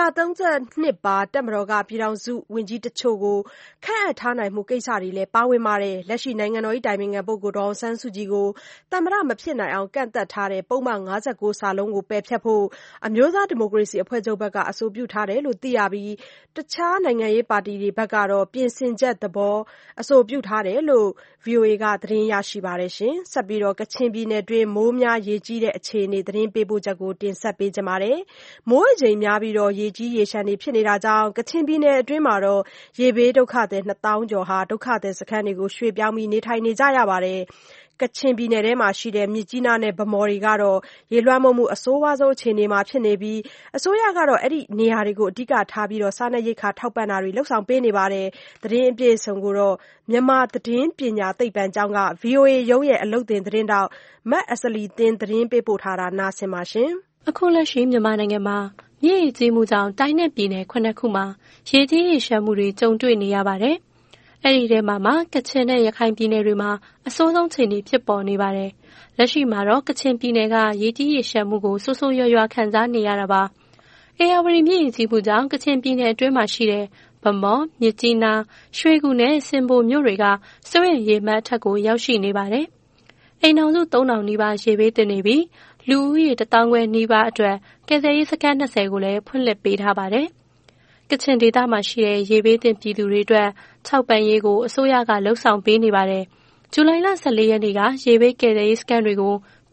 232ပါတပ်မတော်ကပြည်ထောင်စုဝန်ကြီးတချို့ကိုခန့်အပ်ထားနိုင်မှုကိစ္စတွေလည်းပါဝင်ပါတယ်လက်ရှိနိုင်ငံတော်၏တိုင်ပင်ခံပုဂ္ဂိုလ်ဒေါ်အောင်ဆန်းစုကြည်ကိုသမ္မတမဖြစ်နိုင်အောင်ကန့်သတ်ထားတဲ့ပုံမှန်59စာလုံးကိုပယ်ဖျက်ဖို့အမျိုးသားဒီမိုကရေစီအဖွဲ့ချုပ်ဘက်ကအဆိုပြုထားတယ်လို့သိရပြီးတခြားနိုင်ငံရေးပါတီတွေဘက်ကတော့ပြင်ဆင်ချက်သဘောအဆိုပြုထားတယ်လို့ VOA ကသတင်းရရှိပါတယ်ရှင်ဆက်ပြီးတော့ကချင်ပြည်နယ်တွင်းမိုးများရေကြီးတဲ့အခြေအနေသတင်းပေးပို့ချက်ကိုတင်ဆက်ပေးကြပါမယ်မိုးအချိန်များပြီးတော့ရေကြီးရေရှမ်းတွေဖြစ်နေတာကြောင့်ကချင်ပြည်နယ်အတွင်းမှာတော့ရေဘေးဒုက္ခသည်2000ကျော်ဟာဒုက္ခသည်စခန်းတွေကိုရွှေ့ပြောင်းပြီးနေထိုင်နေကြရပါတယ်ကချင်ပြည်နယ်ထဲမှာရှိတဲ့မြစ်ကြီးနားနဲ့ဗမော်တွေကတော့ရေလွှမ်းမိုးမှုအဆိုးဝါးဆုံးအခြေအနေမှာဖြစ်နေပြီးအစိုးရကတော့အဲ့ဒီနေရာတွေကိုအဓိကထားပြီးတော့စားနပ်ရိက္ခာထောက်ပံ့တာတွေလှုပ်ဆောင်ပေးနေပါတယ်သတင်းအပြည့်အစုံကိုတော့မြန်မာသတင်းပညာသိပ္ပံကျောင်းက VOA ရုံးရဲ့အလုပ်သင်သတင်းတောက်မတ်အစလီသင်းသတင်းပေးပို့ထားတာနားဆင်ပါရှင်အခုလက်ရှိမြန်မာနိုင်ငံမှာမြေကြီးမှုကြောင့်တိုင်းနဲ့ပြည်နယ်9ခုမှာရေကြီးရေရှမ်းမှုတွေကြုံတွေ့နေရပါတယ်အဲ့ဒီထဲမှာကချင်နဲ့ရခိုင်ပြည်နယ်တွေမှာအဆိုးဆုံးအခြေအနေဖြစ်ပေါ်နေပါတယ်။လက်ရှိမှာတော့ကချင်ပြည်နယ်ကရေကြီးရေရှမ်းမှုကိုဆိုးဆိုးရွားရွားခံစားနေရတာပါ။အေယာဝတီမြစ်ရေကြီးမှုကြောင့်ကချင်ပြည်နယ်အတွင်းမှာရှိတဲ့ဗမော်မြစ်ကြီးနားရွှေကူနဲ့စင်ဘိုမြို့တွေကစိုးရိမ်ရေမှတ်အထက်ကိုရောက်ရှိနေပါတယ်။အိမ်တော်စု3000နီးပါးရေဘေးသင့်နေပြီးလူဦးရေ1000ခွဲနီးပါးအတွက်ကယ်ဆယ်ရေးစခန်း20ကိုလည်းဖွင့်လှစ်ပေးထားပါတယ်။ကချင်ဒေသမှာရှိတဲ့ရေဘေးသင့်ပြည်သူတွေအတွက်ထောက်ပံ့ရေးကိုအစိုးရကလှုံ့ဆော်ပေးနေပါတယ်။ဇူလိုင်လ14ရက်နေ့ကရေဘေးကယ်ဆယ်ရေးစခန်းတွေကို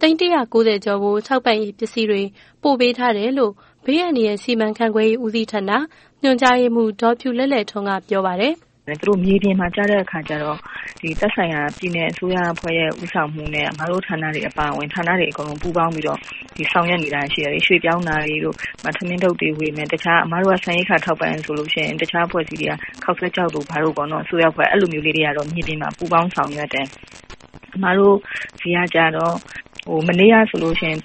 190ကျော်ကိုထောက်ပံ့ရေးပစ္စည်းတွေပို့ပေးထားတယ်လို့ဘေးအန္တရာယ်စီမံခန့်ခွဲရေးဦးစီးဌာနညွှန်ကြားရေးမှူးဒေါ်ဖြူလက်လက်ထွန်းကပြောပါတယ်။သူတို့မြေပြင်မှာကြားတဲ့အခါကျတော့ဒီသက်ဆိုင်ရာပြည်내အစိုးရအဖွဲ့ရဲ့ဦးဆောင်မှုနဲ့အမတို့ဌာနတွေအပါအဝင်ဌာနတွေအကုန်လုံးပူးပေါင်းပြီးတော့ဒီဆောင်ရွက်နေတာရှိတယ်။ရွှေ့ပြောင်းတာတွေတို့ထမင်းထုတ်တွေဝေမယ်တခြားအမတို့ကဆန်ရိက္ခာထောက်ပံ့ဆိုလို့ရှိရင်တခြားအဖွဲ့အစည်းတွေကခောက်ဆွဲကြောက်တို့ဘာလို့ပေါ့နော်အစိုးရအဖွဲ့အဲ့လိုမျိုးလေးတွေကတော့မြေပြင်မှာပူးပေါင်းဆောင်ရွက်တယ်။အမတို့စီကကြတော့မနေ့ကဆိုလို့ရှိရင်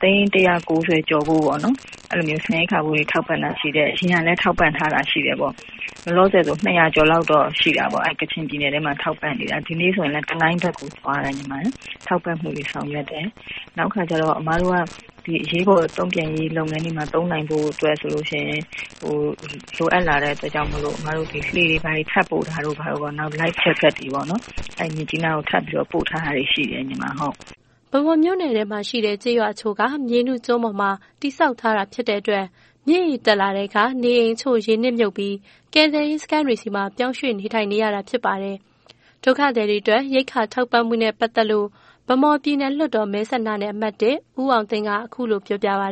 190ကျော်ဖို့ပေါ့နော်အဲ့လိုမျိုးဆန်ရိက္ခာဘူးတွေထောက်ပံ့တာရှိတယ်။အရင်ကလည်းထောက်ပံ့ထားတာရှိတယ်ပေါ့။လောလောဆယ်ဆို200ကျော်လောက်တော့ရှိတာပေါ့။ကချင်ပြည်နယ်ထဲမှာထောက်ပံ့နေတာဒီနေ့ဆိုရင်လည်းတနိုင်းဘက်ကိုသွားတယ်ညီမထောက်ပံ့မှုတွေဆောင်ရွက်တယ်။နောက်ခါကျတော့အမတို့ကဒီအရေးပေါ်တုံ့ပြန်ရေးလုပ်ငန်းတွေမှာသုံးနိုင်ဖို့အတွက်ဆိုလို့ရှိရင်လိုအပ်လာတဲ့အတွက်ကြောင့်မလို့အမတို့ဒီလှေတွေဘာတွေထပ်ပို့ထားတော့ဘာလို့ပေါ့နောက် live check တွေပေါ့နော်အဲ့မြကြီးနားကိုထပ်ပြီးတော့ပို့ထားတာရှိတယ်ညီမဟုတ်ဗမော်မြို့နယ်ထဲမှာရှိတဲ့ကျေးရွာချို့ကမြေနုကျွန်းပေါ်မှာတိစောက်ထားတာဖြစ်တဲ့အတွက်မြေရီတက်လာတဲ့အခါနေအိမ်ချို့ရေနစ်မြုပ်ပြီးကယ်ဆယ်ရေးစခန်းတွေစီမှာပြောင်းရွှေ့နေထိုင်နေရတာဖြစ်ပါတယ်ဒုက္ခသည်တွေအတွက်ရိက္ခာထောက်ပံ့မှုနဲ့ပတ်သက်လို့ဗမော်ပြည်နယ်လွှတ်တော်မဲဆန္ဒနယ်အမှတ်1ဦးအောင်သိန်းကအခုလိုပြောပြပါဗျ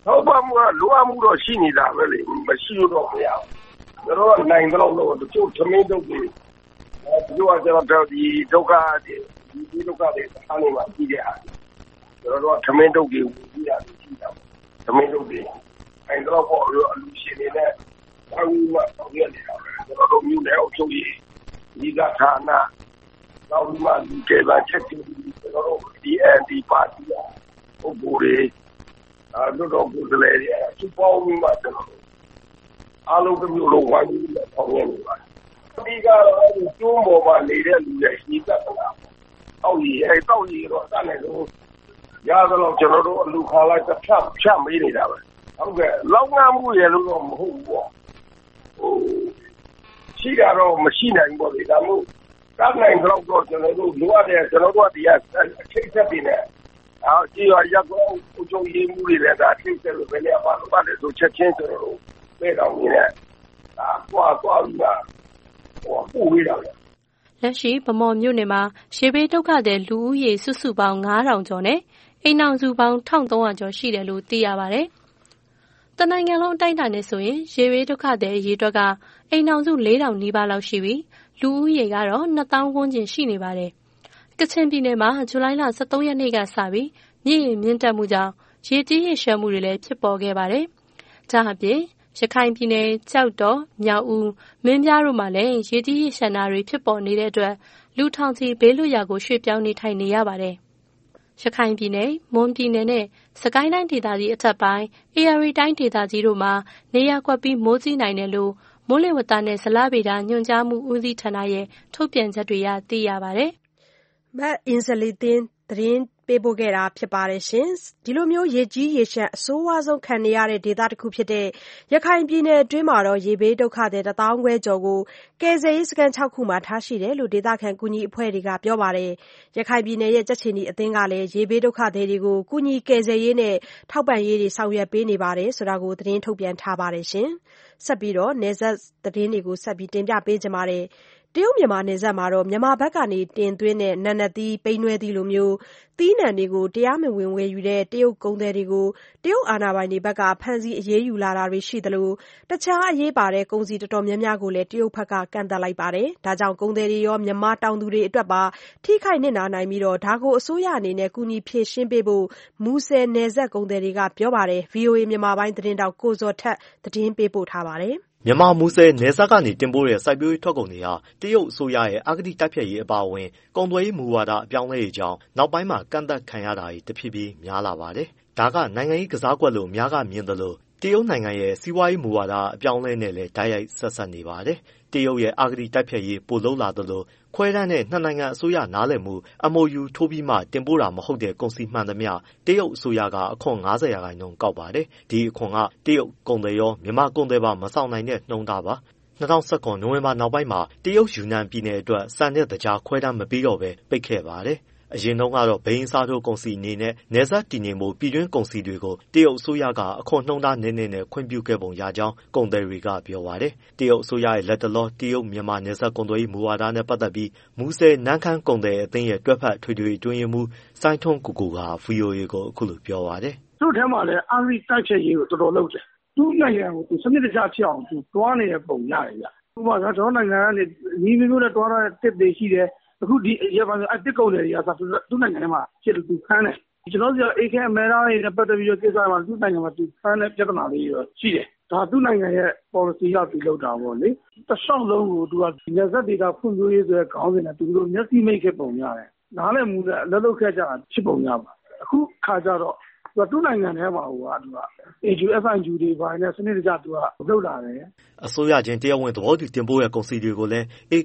ထောက်ပံ့မှုကလိုအပ်မှုတော့ရှိနေတာပဲလေမရှိတော့မရဘူးကျွန်တော်ကနိုင်တော့လို့တချို့သမင်းတို့တွေဒီလိုကျွန်တော်ဒီဒုက္ခတွေအားလုံးမှာကြီးတဲ့ဟာကျွန်တော်တို့သမင်းတို့တွေကြီးတာရှိတာသမင်းတို့တွေအဲတော့ပေါ်လို့အလူရှင်တွေနဲ့ဘာလို့မှဆောင်ရနေတာလဲကျွန်တော်တို့မျိုးနဲ့အချုပ်ကြီးဒီကဌာနတော့ဒီမှာဒီကေလာချက်ကြီးကျွန်တော်တို့ DND ပါတီဟိုဘူရီတို့တော့ဘူလေရီစူပေါင်းမှာကျွန်တော်အားလုံးမျိုးလုံးဝိုင်းပြီးဆောင်ရနေပါတယ်ဒီကတော့ကျိုးပေါ်မှာနေတဲ့လူတွေရှိတတ်တာအောက်ကြီးတောက်ကြီးတော့တတ်နေလို့ရတော့ကျွန်တော်တို့အလူခါလိုက်တစ်ဖြတ်မေးနေတာပဲဟုတ်ကဲ့လောက်ငန်းမှုရလို့တော့မဟုတ်ဘူးပေါ့ဟိုရှိတာတော့မရှိနိုင်ဘူးလေဒါမှမဟုတ်တတ်နိုင်တော့ကျွန်တော်တို့လိုအပ်တယ်ကျွန်တော်တို့ကဒီအချိတ်ဆက်ပြီးနေဒီရရက်ကိုအကျုံးရင်းမှုတွေလည်းဒါအချိတ်ဆက်လို့ပဲလေဘာလို့ပါလဲဆိုချက်ချင်းကျွန်တော်တို့ပြေတော့နေတယ်သွားပြီးပို့ဝေးတာလေလက်ရှိဗမော်မြို့နယ်မှာရေဘေးဒုက္ခသည်လူဦးရေစုစုပေါင်း 9000 ကျော်နဲ့အိမ်ထောင်စုပေါင်း 1300 ကျော်ရှိတယ်လို့သိရပါတယ်။တနိုင်ငံလုံးအတိုင်းအတာနဲ့ဆိုရင်ရေဘေးဒုက္ခသည်အရေအတွက်ကအိမ်ထောင်စု 4000 နီးပါးလောက်ရှိပြီးလူဦးရေကတော့ 2000 ဝန်းကျင်ရှိနေပါတယ်။ကချင်ပြည်နယ်မှာဇူလိုင်လ 13 ရက်နေ့ကစပြီးမြင့်မြင့်တက်မှုကြောင့်ရေကြီးရေရှမ်းမှုတွေလည်းဖြစ်ပေါ်ခဲ့ပါတယ်။ဒါအပြင်ရခိုင်ပြည်နယ်ကြောက်တော်မြောက်ဦးမင်းပြားတို့မှာလည်းရေကြီးရေရှမ်းတာတွေဖြစ်ပေါ်နေတဲ့အတွက်လူထောင်ချီဘေးလွတ်ရာကိုရွှေ့ပြောင်းနေထိုင်နေရပါတယ်။ရခိုင်ပြည်နယ်မွန်ပြည်နယ်နဲ့စကိုင်းတိုင်းဒေသကြီးအထက်ပိုင်းအေရီတိုင်းဒေသကြီးတို့မှာနေရာကွက်ပြီးမိုးကြီးနိုင်တယ်လို့မိုးလေဝသနဲ့ဇလဗေဒညွှန်ကြားမှုဦးစီးဌာနရဲ့ထုတ်ပြန်ချက်တွေသိရပါတယ်။မတ်အင်ဇလီတင်သတင်းပေးပို့ခဲ့တာဖြစ်ပါတယ်ရှင်။ဒီလိုမျိုးရေကြီးရေရှမ်းအဆိုးဝါးဆုံးခံနေရတဲ့ဒေသတစ်ခုဖြစ်တဲ့ရခိုင်ပြည်နယ်အတွင်းမှာတော့ရေဘေးဒုက္ခသည်1000 ခွဲကျော်ကိုကယ်ဆယ်ရေးစခန်း6ခုမှာထားရှိတယ်လို့ဒေသခံကူညီအဖွဲ့တွေကပြောပါတယ်။ရခိုင်ပြည်နယ်ရဲ့ကြက်ချီနီအသင်းကလည်းရေဘေးဒုက္ခသည်တွေကိုကူညီကယ်ဆယ်ရေးနဲ့ထောက်ပံ့ရေးတွေဆောင်ရွက်ပေးနေပါတယ်ဆိုတာကိုသတင်းထုတ်ပြန်ထားပါတယ်ရှင်။ဆက်ပြီးတော့နယ်စပ်သတင်းတွေကိုဆက်ပြီးတင်ပြပေးကြပါမယ်။တရုတ်မြန်မာနယ်စပ်မှာတော့မြန်မာဘက်ကနေတင်သွင်းတဲ့နံနက်သီးပိန်းနွဲသီးလိုမျိုးသီးနှံတွေကိုတရားမဝင်ဝယ်ယူတဲ့တရုတ်ကုန်သည်တွေကိုတရုတ်အာဏာပိုင်တွေဘက်ကဖမ်းဆီးအရေးယူလာတာတွေရှိသလိုတခြားအရေးပါတဲ့ကုန်စည်တော်တော်များများကိုလည်းတရုတ်ဘက်ကကန့်သတ်လိုက်ပါတယ်။ဒါကြောင့်ကုန်သည်တွေရောမြန်မာတောင်သူတွေအတွက်ပါထိခိုက်နစ်နာနိုင်ပြီးတော့ဒါကိုအစိုးရအနေနဲ့ကူညီဖြေရှင်းပေးဖို့မူဆယ်နယ်စပ်ကုန်သည်တွေကပြောပါတယ်။ VOA မြန်မာပိုင်းသတင်းတောက်ကိုဇော်ထက်သတင်းပေးပို့ထားပါတယ်။မြန်မာမူဆယ်နယ်စပ်ကနေတင်ပို့တဲ့စိုက်ပျိုးရေးထွက်ကုန်တွေဟာတရုတ်အစိုးရရဲ့အဂတိတိုက်ဖျက်ရေးအပါအဝင်ကုန်သွယ်ရေးမူဝါဒအပြောင်းလဲရေးကြောင့်နောက်ပိုင်းမှာကန့်သတ်ခံရတာတွေတဖြည်းဖြည်းများလာပါတယ်။ဒါကနိုင်ငံရေးကစားကွက်လို့အများကမြင်သလိုတရုတ်နိုင်ငံရဲ့စီးပွားရေးမူဝါဒအပြောင်းလဲနဲ့လည်းတိုက်ရိုက်ဆက်ဆက်နေပါတယ်။တရုတ်ရဲ့အဂတိတိုက်ဖျက်ရေးပိုလုပ်လာသလိုခွဲတမ်းနဲ့နှစ်နိုင်ငံအစိုးရနားလည်မှု MOU ထိုးပြီးမှတင်ပို့တာမဟုတ်တဲ့ကုန်စည်မှန်သမျှတရုတ်အစိုးရကအခွန် 50% ကောက်ပါတယ်။ဒီအခွန်ကတရုတ်ကုန်သည်ရောမြန်မာကုန်သည်ပါမဆောင်နိုင်တဲ့နှုန်းထားပါ။2019နိုဝင်ဘာနောက်ပိုင်းမှာတရုတ်ယူနန်ပြည်နယ်အတွက်စံတဲ့တကြားခွဲတမ်းမပေးတော့ပဲပိတ်ခဲ့ပါတယ်။အရင်တုန်းကတော့ဘိန်းစားထိုးကုန်စည်အနေနဲ့နယ်စပ်တည်ငြိမ်ဖို့ပြည်တွင်းကုန်စည်တွေကိုတရုတ်အစိုးရကအခွန်နှုန်းသားနည်းနည်းနဲ့ခွင့်ပြုခဲ့ပုံရကြောင်းကုန်သည်တွေကပြောပါတယ်။တရုတ်အစိုးရရဲ့လက်တလောတရုတ်မြန်မာနယ်စပ်ကုန်သွယ်ရေးမူဝါဒနဲ့ပတ်သက်ပြီးမူဆယ်နန်းခမ်းကုန်သည်အသင်းရဲ့တွဲဖက်ထွေထွေအတွင်းရေးမှူးစိုင်းထွန်းကိုကိုက VOA ကိုအခုလိုပြောပါတယ်။သူ့ထဲမှာလည်းအဂတိတိုက်ဖျက်ရေးကိုတော်တော်လုပ်တယ်။သူ့နိုင်ငံကိုစနစ်တကျဖြစ်အောင်သူတွားနေတဲ့ပုံရတယ်ဗျ။ဥပမာကျွန်တော်နိုင်ငံကနေညီမျိုးနဲ့တွားရတဲ့တစ်တွေရှိတယ်။အခုဒီရပါဆိုအတစ်ကုန်တွေကသူ့နိုင်ငံထဲမှာဖြစ်လို့သူဖမ်းတယ်ကျွန်တော်တို့ AK အမေရိကန်နဲ့ပတ်သက်ပြီးတော့ကိစ္စမှာသူ့နိုင်ငံမှာသူဖမ်းတဲ့ပြဿနာလေးတွေရှိတယ်ဒါသူ့နိုင်ငံရဲ့ policy ရောက်ပြီးလောက်တာပေါ့လေတစ်လျှောက်လုံးကိုသူကနယ်စပ်ဒေသဖွံ့ဖြိုးရေးဆိုတဲ့ခေါင်းစဉ်နဲ့သူတို့မျက်စိမိတ်ခဲ့ပုံရတယ်နားလည်မှုနဲ့လက်လုပ်ခဲ့ကြတာဖြစ်ပုံရပါအခုခါကြတော့သူ့နိုင်ငံထဲမှာဟိုကသူက AUFIU တွေဘာနဲ့စနစ်တကျသူကလုပ်လာတယ်အစိုးရချင်းတရားဝင်သဘောတူတင်ပို့တဲ့ကုန်စည်တွေကိုလည်း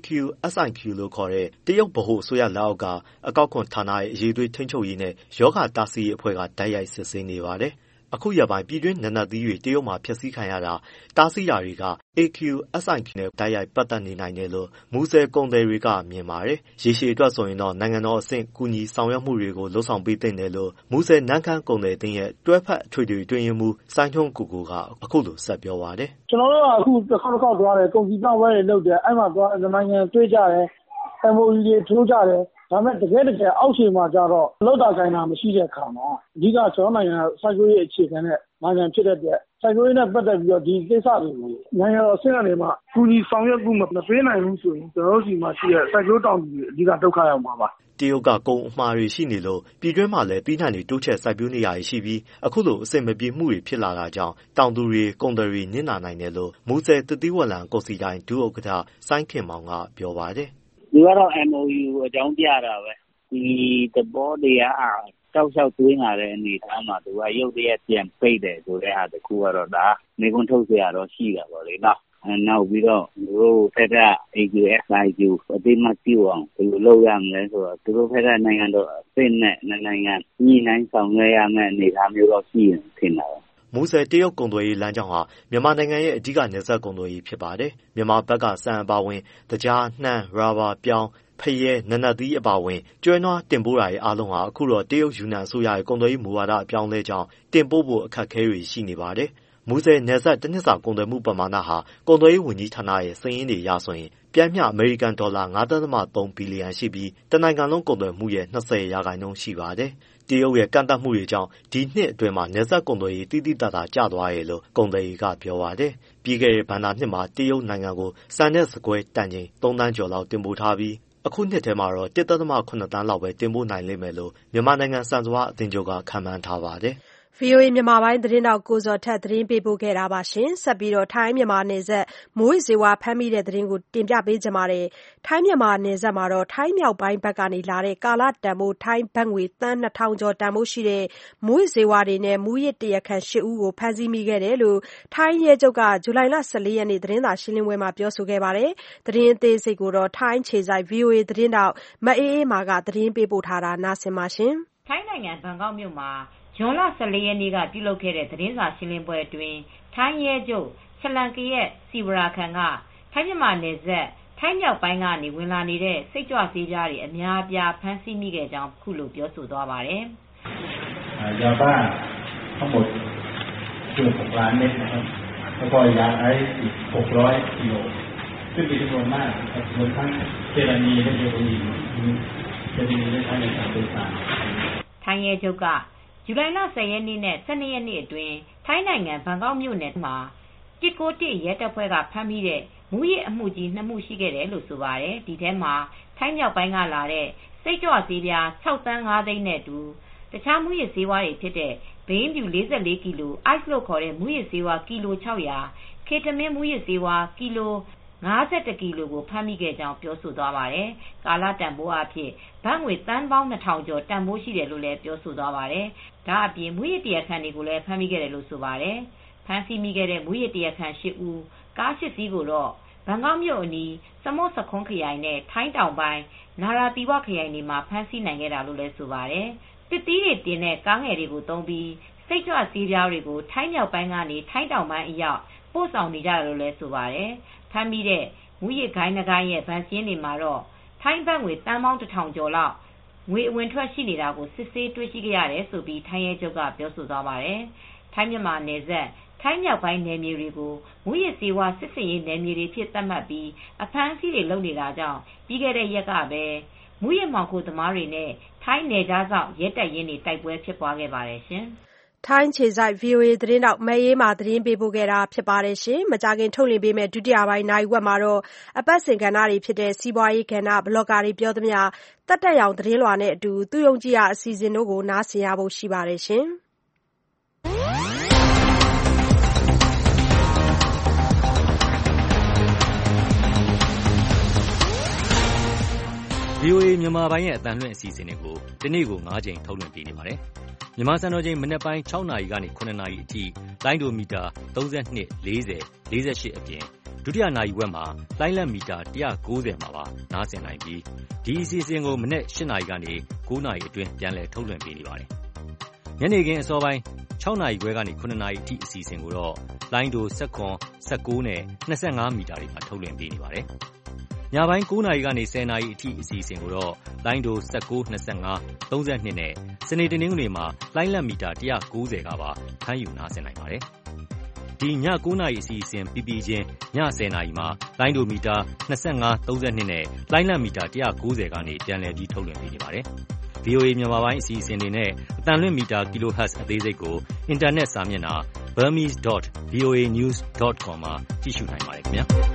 AQSIQ လို့ခေါ်တဲ့တရုတ်ဗဟိုအစိုးရလက်အောက်ကအကောက်ခွန်ဌာနရဲ့အရေးသွေးထိန်းချုပ်ရေးနဲ့ရောဂါတားဆီးရေးအဖွဲ့ကတိုက်ရိုက်စစ်ဆေးနေပါတယ်အခုရပိုင်းပြည်တွင်းနံနက်သီးတွေတရုတ်မှာဖျက်ဆီးခံရတာတားဆီးတာတွေက AQSIQ နဲ့တိုက်ရိုက်ပတ်သက်နေနိုင်တယ်လို့မူဆယ်ကုန်သည်တွေကမြင်ပါတယ်။ရေရှည်အတွက်ဆိုရင်တော့နိုင်ငံတော်အဆင့်ကူညီဆောင်ရွက်မှုတွေကိုလှုံ့ဆော်ပေးသင့်တယ်လို့မူဆယ်နန်းခမ်းကုန်သည်အသင်းရဲ့တွဲဖက်ထွေထွေအတွင်းရေးမှူးစိုင်းထွန်းကိုကိုကအခုလိုဆက်ပြောပါတယ်။ကျွန်တော်တို့ကအခုတစ်ခေါက်သွားတယ်ကုန်စည်တောင်းပွဲတွေလုပ်တယ်အဲ့မှာသွားနိုင်ငံတွေ့ကြတယ်MOU တွေထိုးကြတယ်ဒါပေမဲ့တကယ်အောက်ခြေမှာကျတော့လောက်တာကိုင်းတာမရှိတဲ့အခါမှာအဓိကကျွန်တော်နိုင်ငံစိုက်ပျိုးရေးအခြေခံတဲ့နိုင်ငံဖြစ်တဲ့အတွက်စိုက်ပျိုးရေးနဲ့ပတ်သက်ပြီးတော့ဒီကိစ္စတွေကိုနိုင်ငံတော်အဆင့်ကနေမှကူညီဆောင်ရွက်မှုမပေးနိုင်ဘူးဆိုရင်ကျွန်တော်တို့စီမှာရှိတဲ့စိုက်ပျိုးတောင်သူတွေအဓိကဒုက္ခရောက်မှာပါတရုတ်ကကုန်အမှားတွေရှိနေလို့ပြည်တွင်းမှာလည်းသီးနှံတွေတိုးချဲ့စိုက်ပျိုးနေရရှိပြီးအခုလိုအဆင်မပြေမှုတွေဖြစ်လာတာကြောင့်တောင်သူတွေကုန်သည်တွေနစ်နာနိုင်တယ်လို့မူဆယ်သစ်သီးဝလံကုန်စည်ဒိုင်ဒုဥက္ကဋ္ဌစိုင်းခင်မောင်ကပြောပါတယ်ဒီကတော့ MOU အကြောင်းပြတာပဲဒီသဘောတရားတောက်လျှောက်သွင်းလာတဲ့အနေအထားမှာသူကရုပ်တရက်ပြန်ပိတ်တယ်ဆိုတဲ့အားတခုကတော့ဒါနေကွန်းထုတ်เสียတော့ရှိတာပေါ့လေနော်နောက်ပြီးတော့သူတို့ဖက်က AQSIQ အတိမတ်ပြုအောင်ဘယ်လိုလုပ်ရမလဲဆိုတော့သူတို့ဖက်ကနိုင်ငံတော်အသစ်နဲ့နိုင်ငံညှိနှိုင်းဆောင်ရွက်ရမယ့်အနေအထားမျိုးတော့ရှိရင်ထင်တာပါမူဆယ်တရုတ်ကုန်သွယ်ရေးလမ်းကြောင်းဟာမြန်မာနိုင်ငံရဲ့အဓိကနယ်စပ်ကုန်သွယ်ရေးဖြစ်ပါတယ်မြန်မာဘက်ကဆန်အပါဝင်တကြားနှမ်းရာဘာပြောင်းဖရဲနနသီးအပါဝင်ကျွဲနွားတင်ပို့တာရဲ့အားလုံးဟာအခုတော့တရုတ်ယူနန်အစိုးရရဲ့ကုန်သွယ်ရေးမူဝါဒအပြောင်းလဲကြောင်းတင်ပို့ဖို့အခက်အခဲတွေရှိနေပါတယ်မူဆယ်နယ်စပ်တစ်နှစ်စာကုန်သွယ်မှုပမာဏဟာကုန်သွယ်ရေးဝန်ကြီးဌာနရဲ့စာရင်းတွေရဆိုရင်ပြန်မျှအမေရိကန်ဒေါ်လာ 5.3 ဘီလီယံရှိပြီးတနိုင်ငံလုံးကုန်သွယ်မှုရဲ့ 20% ရှိပါတယ်တရုတ်ရဲ့ကန့်သတ်မှုတွေကြောင့်ဒီနှစ်အတွင်းမှာနယ်စပ်ကုန်သွယ်ရေးတိတိတတ်တာကျသွားတယ်လို့ကုန်သည်တွေကပြောပါတယ်ပြီးခဲ့တဲ့ဘဏ္ဍာနှစ်မှာတရုတ်နိုင်ငံကိုစံတဲ့စကွဲတန်ချိန်3 သန်းကျော်လောက်တင်ပို့ထားပြီးအခုနှစ်ထဲမှာတော့ 1.8 သန်းလောက်ပဲတင်ပို့နိုင်လိမ့်မယ်လို့မြန်မာနိုင်ငံစံစဝါအသင်းချုပ်ကခန့်မှန်းထားပါတယ် VOA မြန်မာပိုင်းသတင်းတောက်ကိုဇော်ထက်သတင်းပေးပို့ခဲ့တာပါရှင်။ဆက်ပြီးတော့ထိုင်းမြန်မာနယ်စပ်မူးယစ်ဆေးဝါးဖမ်းမိတဲ့သတင်းကိုတင်ပြပေးချင်ပါတယ်။ထိုင်းမြန်မာနယ်စပ်မှာထိုင်းမြောက်ပိုင်းဘက်ကနေလာတဲ့ကာလတန်ဖိုးထိုင်းဘတ်ငွေသန်း 2000 ကျော်တန်ဖိုးရှိတဲ့မူးယစ်ဆေးဝါးတွေနဲ့မူးယစ်တရားခံ 8 ဦးကိုဖမ်းဆီးမိခဲ့တယ်လို့ထိုင်းရဲချုပ်ကဇူလိုင်လ 14 ရက်နေ့သတင်းစာရှင်းလင်းပွဲမှာပြောဆိုခဲ့ပါတယ်။သတင်းအသေးစိတ်ကိုထိုင်းခြေစိုက် VOA သတင်းတောက်မအေးအေးမာကသတင်းပေးပို့ထားတာနားဆင်ပါရှင်။ထိုင်းနိုင်ငံဘန်ကောက်မြို့မှာဇွန်လ 14 ရက်နေ့ကပြုလုပ်ခဲ့တဲ့သတင်းစာရှင်းလင်းပွဲအတွင်းထိုင်းရဲချုပ်ချလန်ကရက်စီဝရာခန်ကထိုင်းမြန်မာနယ်စပ်ထိုင်းမြောက်ပိုင်းကနေဝင်လာနေတဲ့စိတ်ကြွဆေးပြားတွေအများအပြားဖမ်းဆီးမိခဲ့ကြောင်းခုလိုပြောဆိုသွားပါတယ်။ยาบ้าทั้งหมด6 ล้านเม็ดนะครับแล้วก็ยาไอซ์อีก600 กิโลซึ่งมีจำนวนมากรวมทั้งเฮโรอีนและเฮโรอีนจะมีในทางการสื่อสารထိုင်းရဲချုပ်ကဇူလိုင်လ 10 ရက်နေ့နဲ့ 12 ရက်နေ့အတွင်းထိုင်းနိုင်ငံဘန်ကောက်မြို့နယ်မှာ191ရဲတပ်ဖွဲ့ကဖမ်းမိတဲ့မူးယစ်အမှုကြီး 2 မှုရှိခဲ့တယ်လို့ဆိုပါတယ်။ဒီထဲမှာထိုင်းမြောက်ပိုင်းကလာတဲ့စိတ်ကြွဆေးပြား 6 သန်း 5 သိန်းနဲ့အတူတခြားမူးယစ်ဆေးဝါးတွေဖြစ်တဲ့ဘိန်းဖြူ 44 ကီလို အိုက်စ်လို့ခေါ်တဲ့မူးယစ်ဆေးဝါးကီလို 600 ကေတမင်းမူးယစ်ဆေးဝါးကီလို 51 ကီလိုကိုဖမ်းမိခဲ့ကြောင်းပြောဆိုသွားပါတယ်။ကာလတန်ဖိုးအဖြစ်ဘတ်ငွေသန်းပေါင်း 2000 ကျော်တန်ဖိုးရှိတယ်လို့လည်းပြောဆိုသွားပါတယ်။ဒါအပြင်မူးယစ်တရားခံတွေကိုလည်းဖမ်းမိခဲ့တယ်လို့ဆိုပါတယ်။ဖမ်းဆီးမိခဲ့တဲ့မူးယစ်တရားခံ 8 ဦးကား 8 စီးကိုတော့ဘန်ကောက်မြို့အနီးစမုတ်စခွန်းခရိုင်နဲ့ထိုင်းတောင်ပိုင်းနာရာသီဝခရိုင်တွေမှာဖမ်းဆီးနိုင်ခဲ့တာလို့လည်းဆိုပါတယ်။တစ်သီးတွေတင်တဲ့ကားငယ်တွေကိုသုံးပြီးစိတ်ကြွဆေးပြားတွေကိုထိုင်းမြောက်ပိုင်းကနေထိုင်းတောင်ပိုင်းအရောက်ပို့ဆောင်နေကြတယ်လို့လည်းဆိုပါတယ်။ဖမ်းမိတဲ့မူးယစ်ဂိုဏ်းတစ်ဂိုဏ်းရဲ့ဗန်စင်းတွေမှာတော့ထိုင်းဘတ်ငွေသန်းပေါင်း 1000 ကျော်လောက်ငွေအဝင်ထွက်ရှိနေတာကိုစစ်ဆေးတွေ့ရှိခဲ့ရတယ်ဆိုပြီးထိုင်းရဲချုပ်ကပြောဆိုသွားပါတယ်။ထိုင်းမြန်မာနယ်စပ်ထိုင်းမြောက်ပိုင်းနယ်မြေတွေကိုမူးယစ်ဆေးဝါးစစ်ဆေးရေးနယ်မြေတွေဖြစ်သတ်မှတ်ပြီးအဖမ်းအဆီးတွေလုပ်နေတာကြောင့်ပြီးခဲ့တဲ့ရက်ကပဲမူးယစ်မှောင်ခိုသမားတွေနဲ့ထိုင်းနယ်ခြားစောင့်ရဲတပ်ရင်းတွေတိုက်ပွဲဖြစ်ပွားခဲ့ပါတယ်ရှင်။ထိုင်းခြေစိုက် VOA သတင်းတောက်မအေးမာသတင်းပေးပို့ခဲ့တာဖြစ်ပါတယ်ရှင်။မကြခင်ထုတ်လွှင့်ပေးမယ့်ဒုတိယပိုင်းနိုင်ဝက်မှာတော့အပတ်စဉ်ကဏ္ဍတွေဖြစ်တဲ့စီးပွားရေးကဏ္ဍဘလော့ဂါတွေပြောသမျှတက်တက်ရောင်သတင်းလွှာနဲ့အတူသူယုံကြည်ရအစီအစဉ်တို့ကိုနားဆင်ရဖို့ရှိပါတယ်ရှင်။ VOA မြန်မာပိုင်းရဲ့အသံလွှင့်အစီအစဉ်တွေကိုဒီနေ့ကို9 ကြိမ်ထုတ်လွှင့်ပေးနေပါတယ်။မြန်မာစံတော်ချိန်မနက်ပိုင်း6 နာရီကနေ9 နာရီအထိလိုင်းဒိုမီတာ32 40 48အပြင်ဒုတိယနာရီဝက်မှာလိုင်းလက်မီတာ190မှာပါနားဆင်နိုင်ပြီးဒီအစီအစဉ်ကိုမနက်8 နာရီကနေ9 နာရီအတွင်းပြန်လည်ထုတ်လွှင့်ပေးနေပါတယ်။ညနေခင်းအစောပိုင်း6 နာရီခွဲကနေ9 နာရီအထိအစီအစဉ်ကိုတော့လိုင်းဒို19 19နဲ့25မီတာတွေမှာထုတ်လွှင့်ပေးနေပါတယ်။ညပိုင်း9 နာရီကနေ10 နာရီအထိအစီအစဉ်ကိုတော့လိုင်းဒို19 25 32နဲ့စနေတနင်္ဂနွေမှာလိုင်းလက်မီတာ190ကပါဖမ်းယူနားဆင်နိုင်ပါတယ်။ဒီည9 နာရီအစီအစဉ်ပြီးပြီးချင်းည10 နာရီမှာလိုင်းဒိုမီတာ25 32နဲ့လိုင်းလံမီတာ190ကနေပြန်လည်ပြီးထုတ်လွှင့်ပေးနေပါတယ်။ VOA မြန်မာပိုင်းအစီအစဉ်တွေနဲ့အတန်လွင့်မီတာ kHz အသေးစိတ်ကိုအင်တာနက်စာမျက်နှာ burmese.voanews.com မှာကြည့်ရှုနိုင်ပါတယ်ခင်ဗျာ။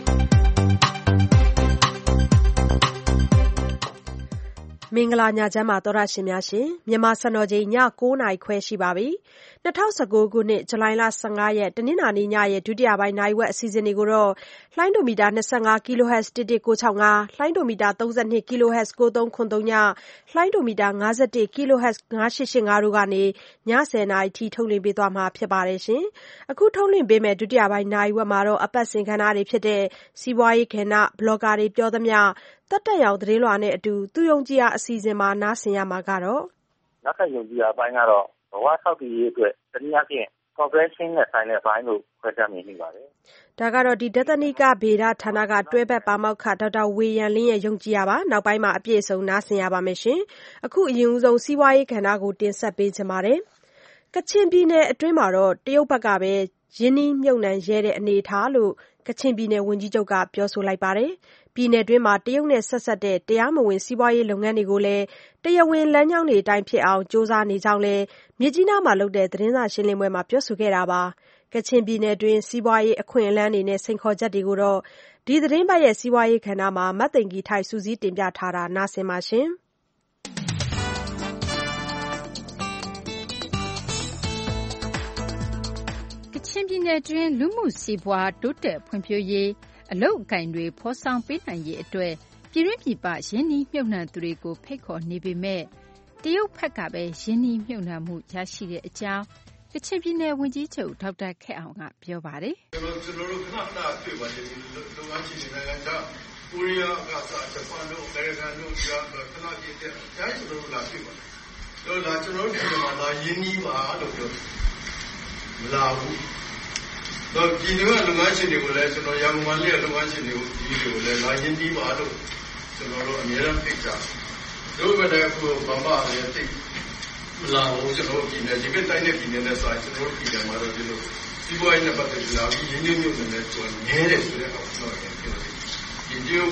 မင်္ဂလာညချမ်းပါသောရရှင်များရှင်မြန်မာစံတော်ချိန်ည9 နာရီခွဲရှိပါပြီ2019ခုနှစ်ဇူလိုင်လ15ရက်တနင်္လာနေ့ညရဲ့ဒုတိယပိုင်းနိုင်ဝက်အစီအစဉ်တွေကိုတော့လိုင်းဒိုမီတာ25 kHz 11965လိုင်းဒိုမီတာ32 kHz 9303ညလိုင်းဒိုမီတာ51 kHz 9885တို့ကနေည10နာရီထိထုတ်လွှင့်ပေးသွားမှာဖြစ်ပါတယ်ရှင်အခုထုတ်လွှင့်ပေးမယ့်ဒုတိယပိုင်းနိုင်ဝက်မှာတော့အပတ်စဉ်ခန်းတွေဖြစ်တဲ့စီးပွားရေးခဏဘလော့ဂါတွေပြောသမျှတက်တက်ရောင်သတင်းလွှာနဲ့အတူသူယုံကြည်ရာအစီအစဉ်မှာနားဆင်ရမှာကတော့နောက်ထပ်ယုံကြည်ရာအပိုင်းကတော့ဘဝဆောက်တည်ရေးအတွက်တနည်းအားဖြင့် corporation နဲ့ဆိုင်တဲ့ဘိုင်းလို့ခွဲခြားမြင်မိပါတယ်။ဒါကတော့ဒီဒသနိကဗေဒဌာနကတွဲဘက်ပါမောက္ခဒေါက်တာဝေယံလင်းရဲ့ယုံကြည်ရာပါနောက်ပိုင်းမှာအပြည့်အစုံနားဆင်ရပါမယ်ရှင်။အခုအရင်ဦးဆုံးစီးပွားရေးကဏ္ဍကိုတင်ဆက်ပေးချင်ပါတယ်။ကချင်ပြည်နယ်အတွင်းမှာတော့တရုတ်ဘက်ကပဲရင်းနှီးမြှုပ်နှံရဲတဲ့အနေအထားလို့ကချင်ပြည်နယ်ဝန်ကြီးချုပ်ကပြောဆိုလိုက်ပါတယ်။ပြည်နယ်တွင်းမှာတရုတ်နဲ့ဆက်ဆက်တဲ့တရားမဝင်စီးပွားရေးလုပ်ငန်းတွေကိုလည်းတရားဝင်လမ်းကြောင်းတွေအတိုင်းဖြစ်အောင်စ조사နေကြောင်းလည်းမြစ်ကြီးနားမှာလုပ်တဲ့သတင်းစာရှင်းလင်းပွဲမှာပြောဆိုခဲ့တာပါ။ကချင်ပြည်နယ်တွင်းစီးပွားရေးအခွင့်အလမ်းတွေနဲ့စိန်ခေါ်ချက်တွေကိုတော့ဒီသတင်းပတ်ရဲ့စီးပွားရေးကဏ္ဍမှာမတ်သိင်္ဂီထိုက်စူးစီးတင်ပြထားတာနားဆင်ပါရှင်။ကချင်ပြည်နယ်တွင်းလူမှုစီးပွားတိုးတက်ဖွံ့ဖြိုးရေးအလုပ်အကိုင်တွေဖော်ဆောင်ပေးနိုင်ရေးအတွက်ပြည်တွင်းပြည်ပရင်းနှီးမြှုပ်နှံသူတွေကိုဖိတ်ခေါ်နေပေမဲ့တရုတ်ဘက်ကပဲရင်းနှီးမြှုပ်နှံမှုရရှိတဲ့အကြောင်းကချင်ပြည်နယ်ဝန်ကြီးချုပ်ဒေါက်တာခက်အောင်ကပြောပါတယ်။ကျွန်တော်တို့ခဏတွေ့ပါတယ်လုပ်ငန်းရှင်တွေနိုင်ငံခြားကိုရီးယားကစားဂျပန်တို့အမေရိကန်တို့ကြာခဏကြည့်တဲ့တိုင်းကျွန်တော်တို့လာတွေ့ပါတယ်။ကျွန်တော်တို့ဒီမှာလာရင်းနှီးပါလို့ပြောမလာဘူးတော့ဒီလိုလုပ်ငန်းရှင်တွေကိုလည်းကျွန်တော်ရန်ကုန်မှာလည်းလုပ်ငန်းရှင်တွေကိုလည်းလာရင်းနှီးပါလို့ကျွန်တော်တို့အများအားဖြင့်ကြားတို့ဘက်ကအခုဗမာလည်းသိမလာဘူးကျွန်တော်ပြည်နယ်ဒီဘက်တိုင်းနဲ့ပြည်နယ်နဲ့ဆိုင်ကျွန်တော်ပြည်နယ်မှာတော့ဒီလိုစီးပွားရေးနဲ့ပတ်သက်ပြီးလာပြီးရင်းနှီးမြှုပ်နှံတဲ့ကျွန်တော်နည်းတယ်ဆိုတဲ့အောင်ကျွန်တော်ပြောတယ်ဒီတရုတ်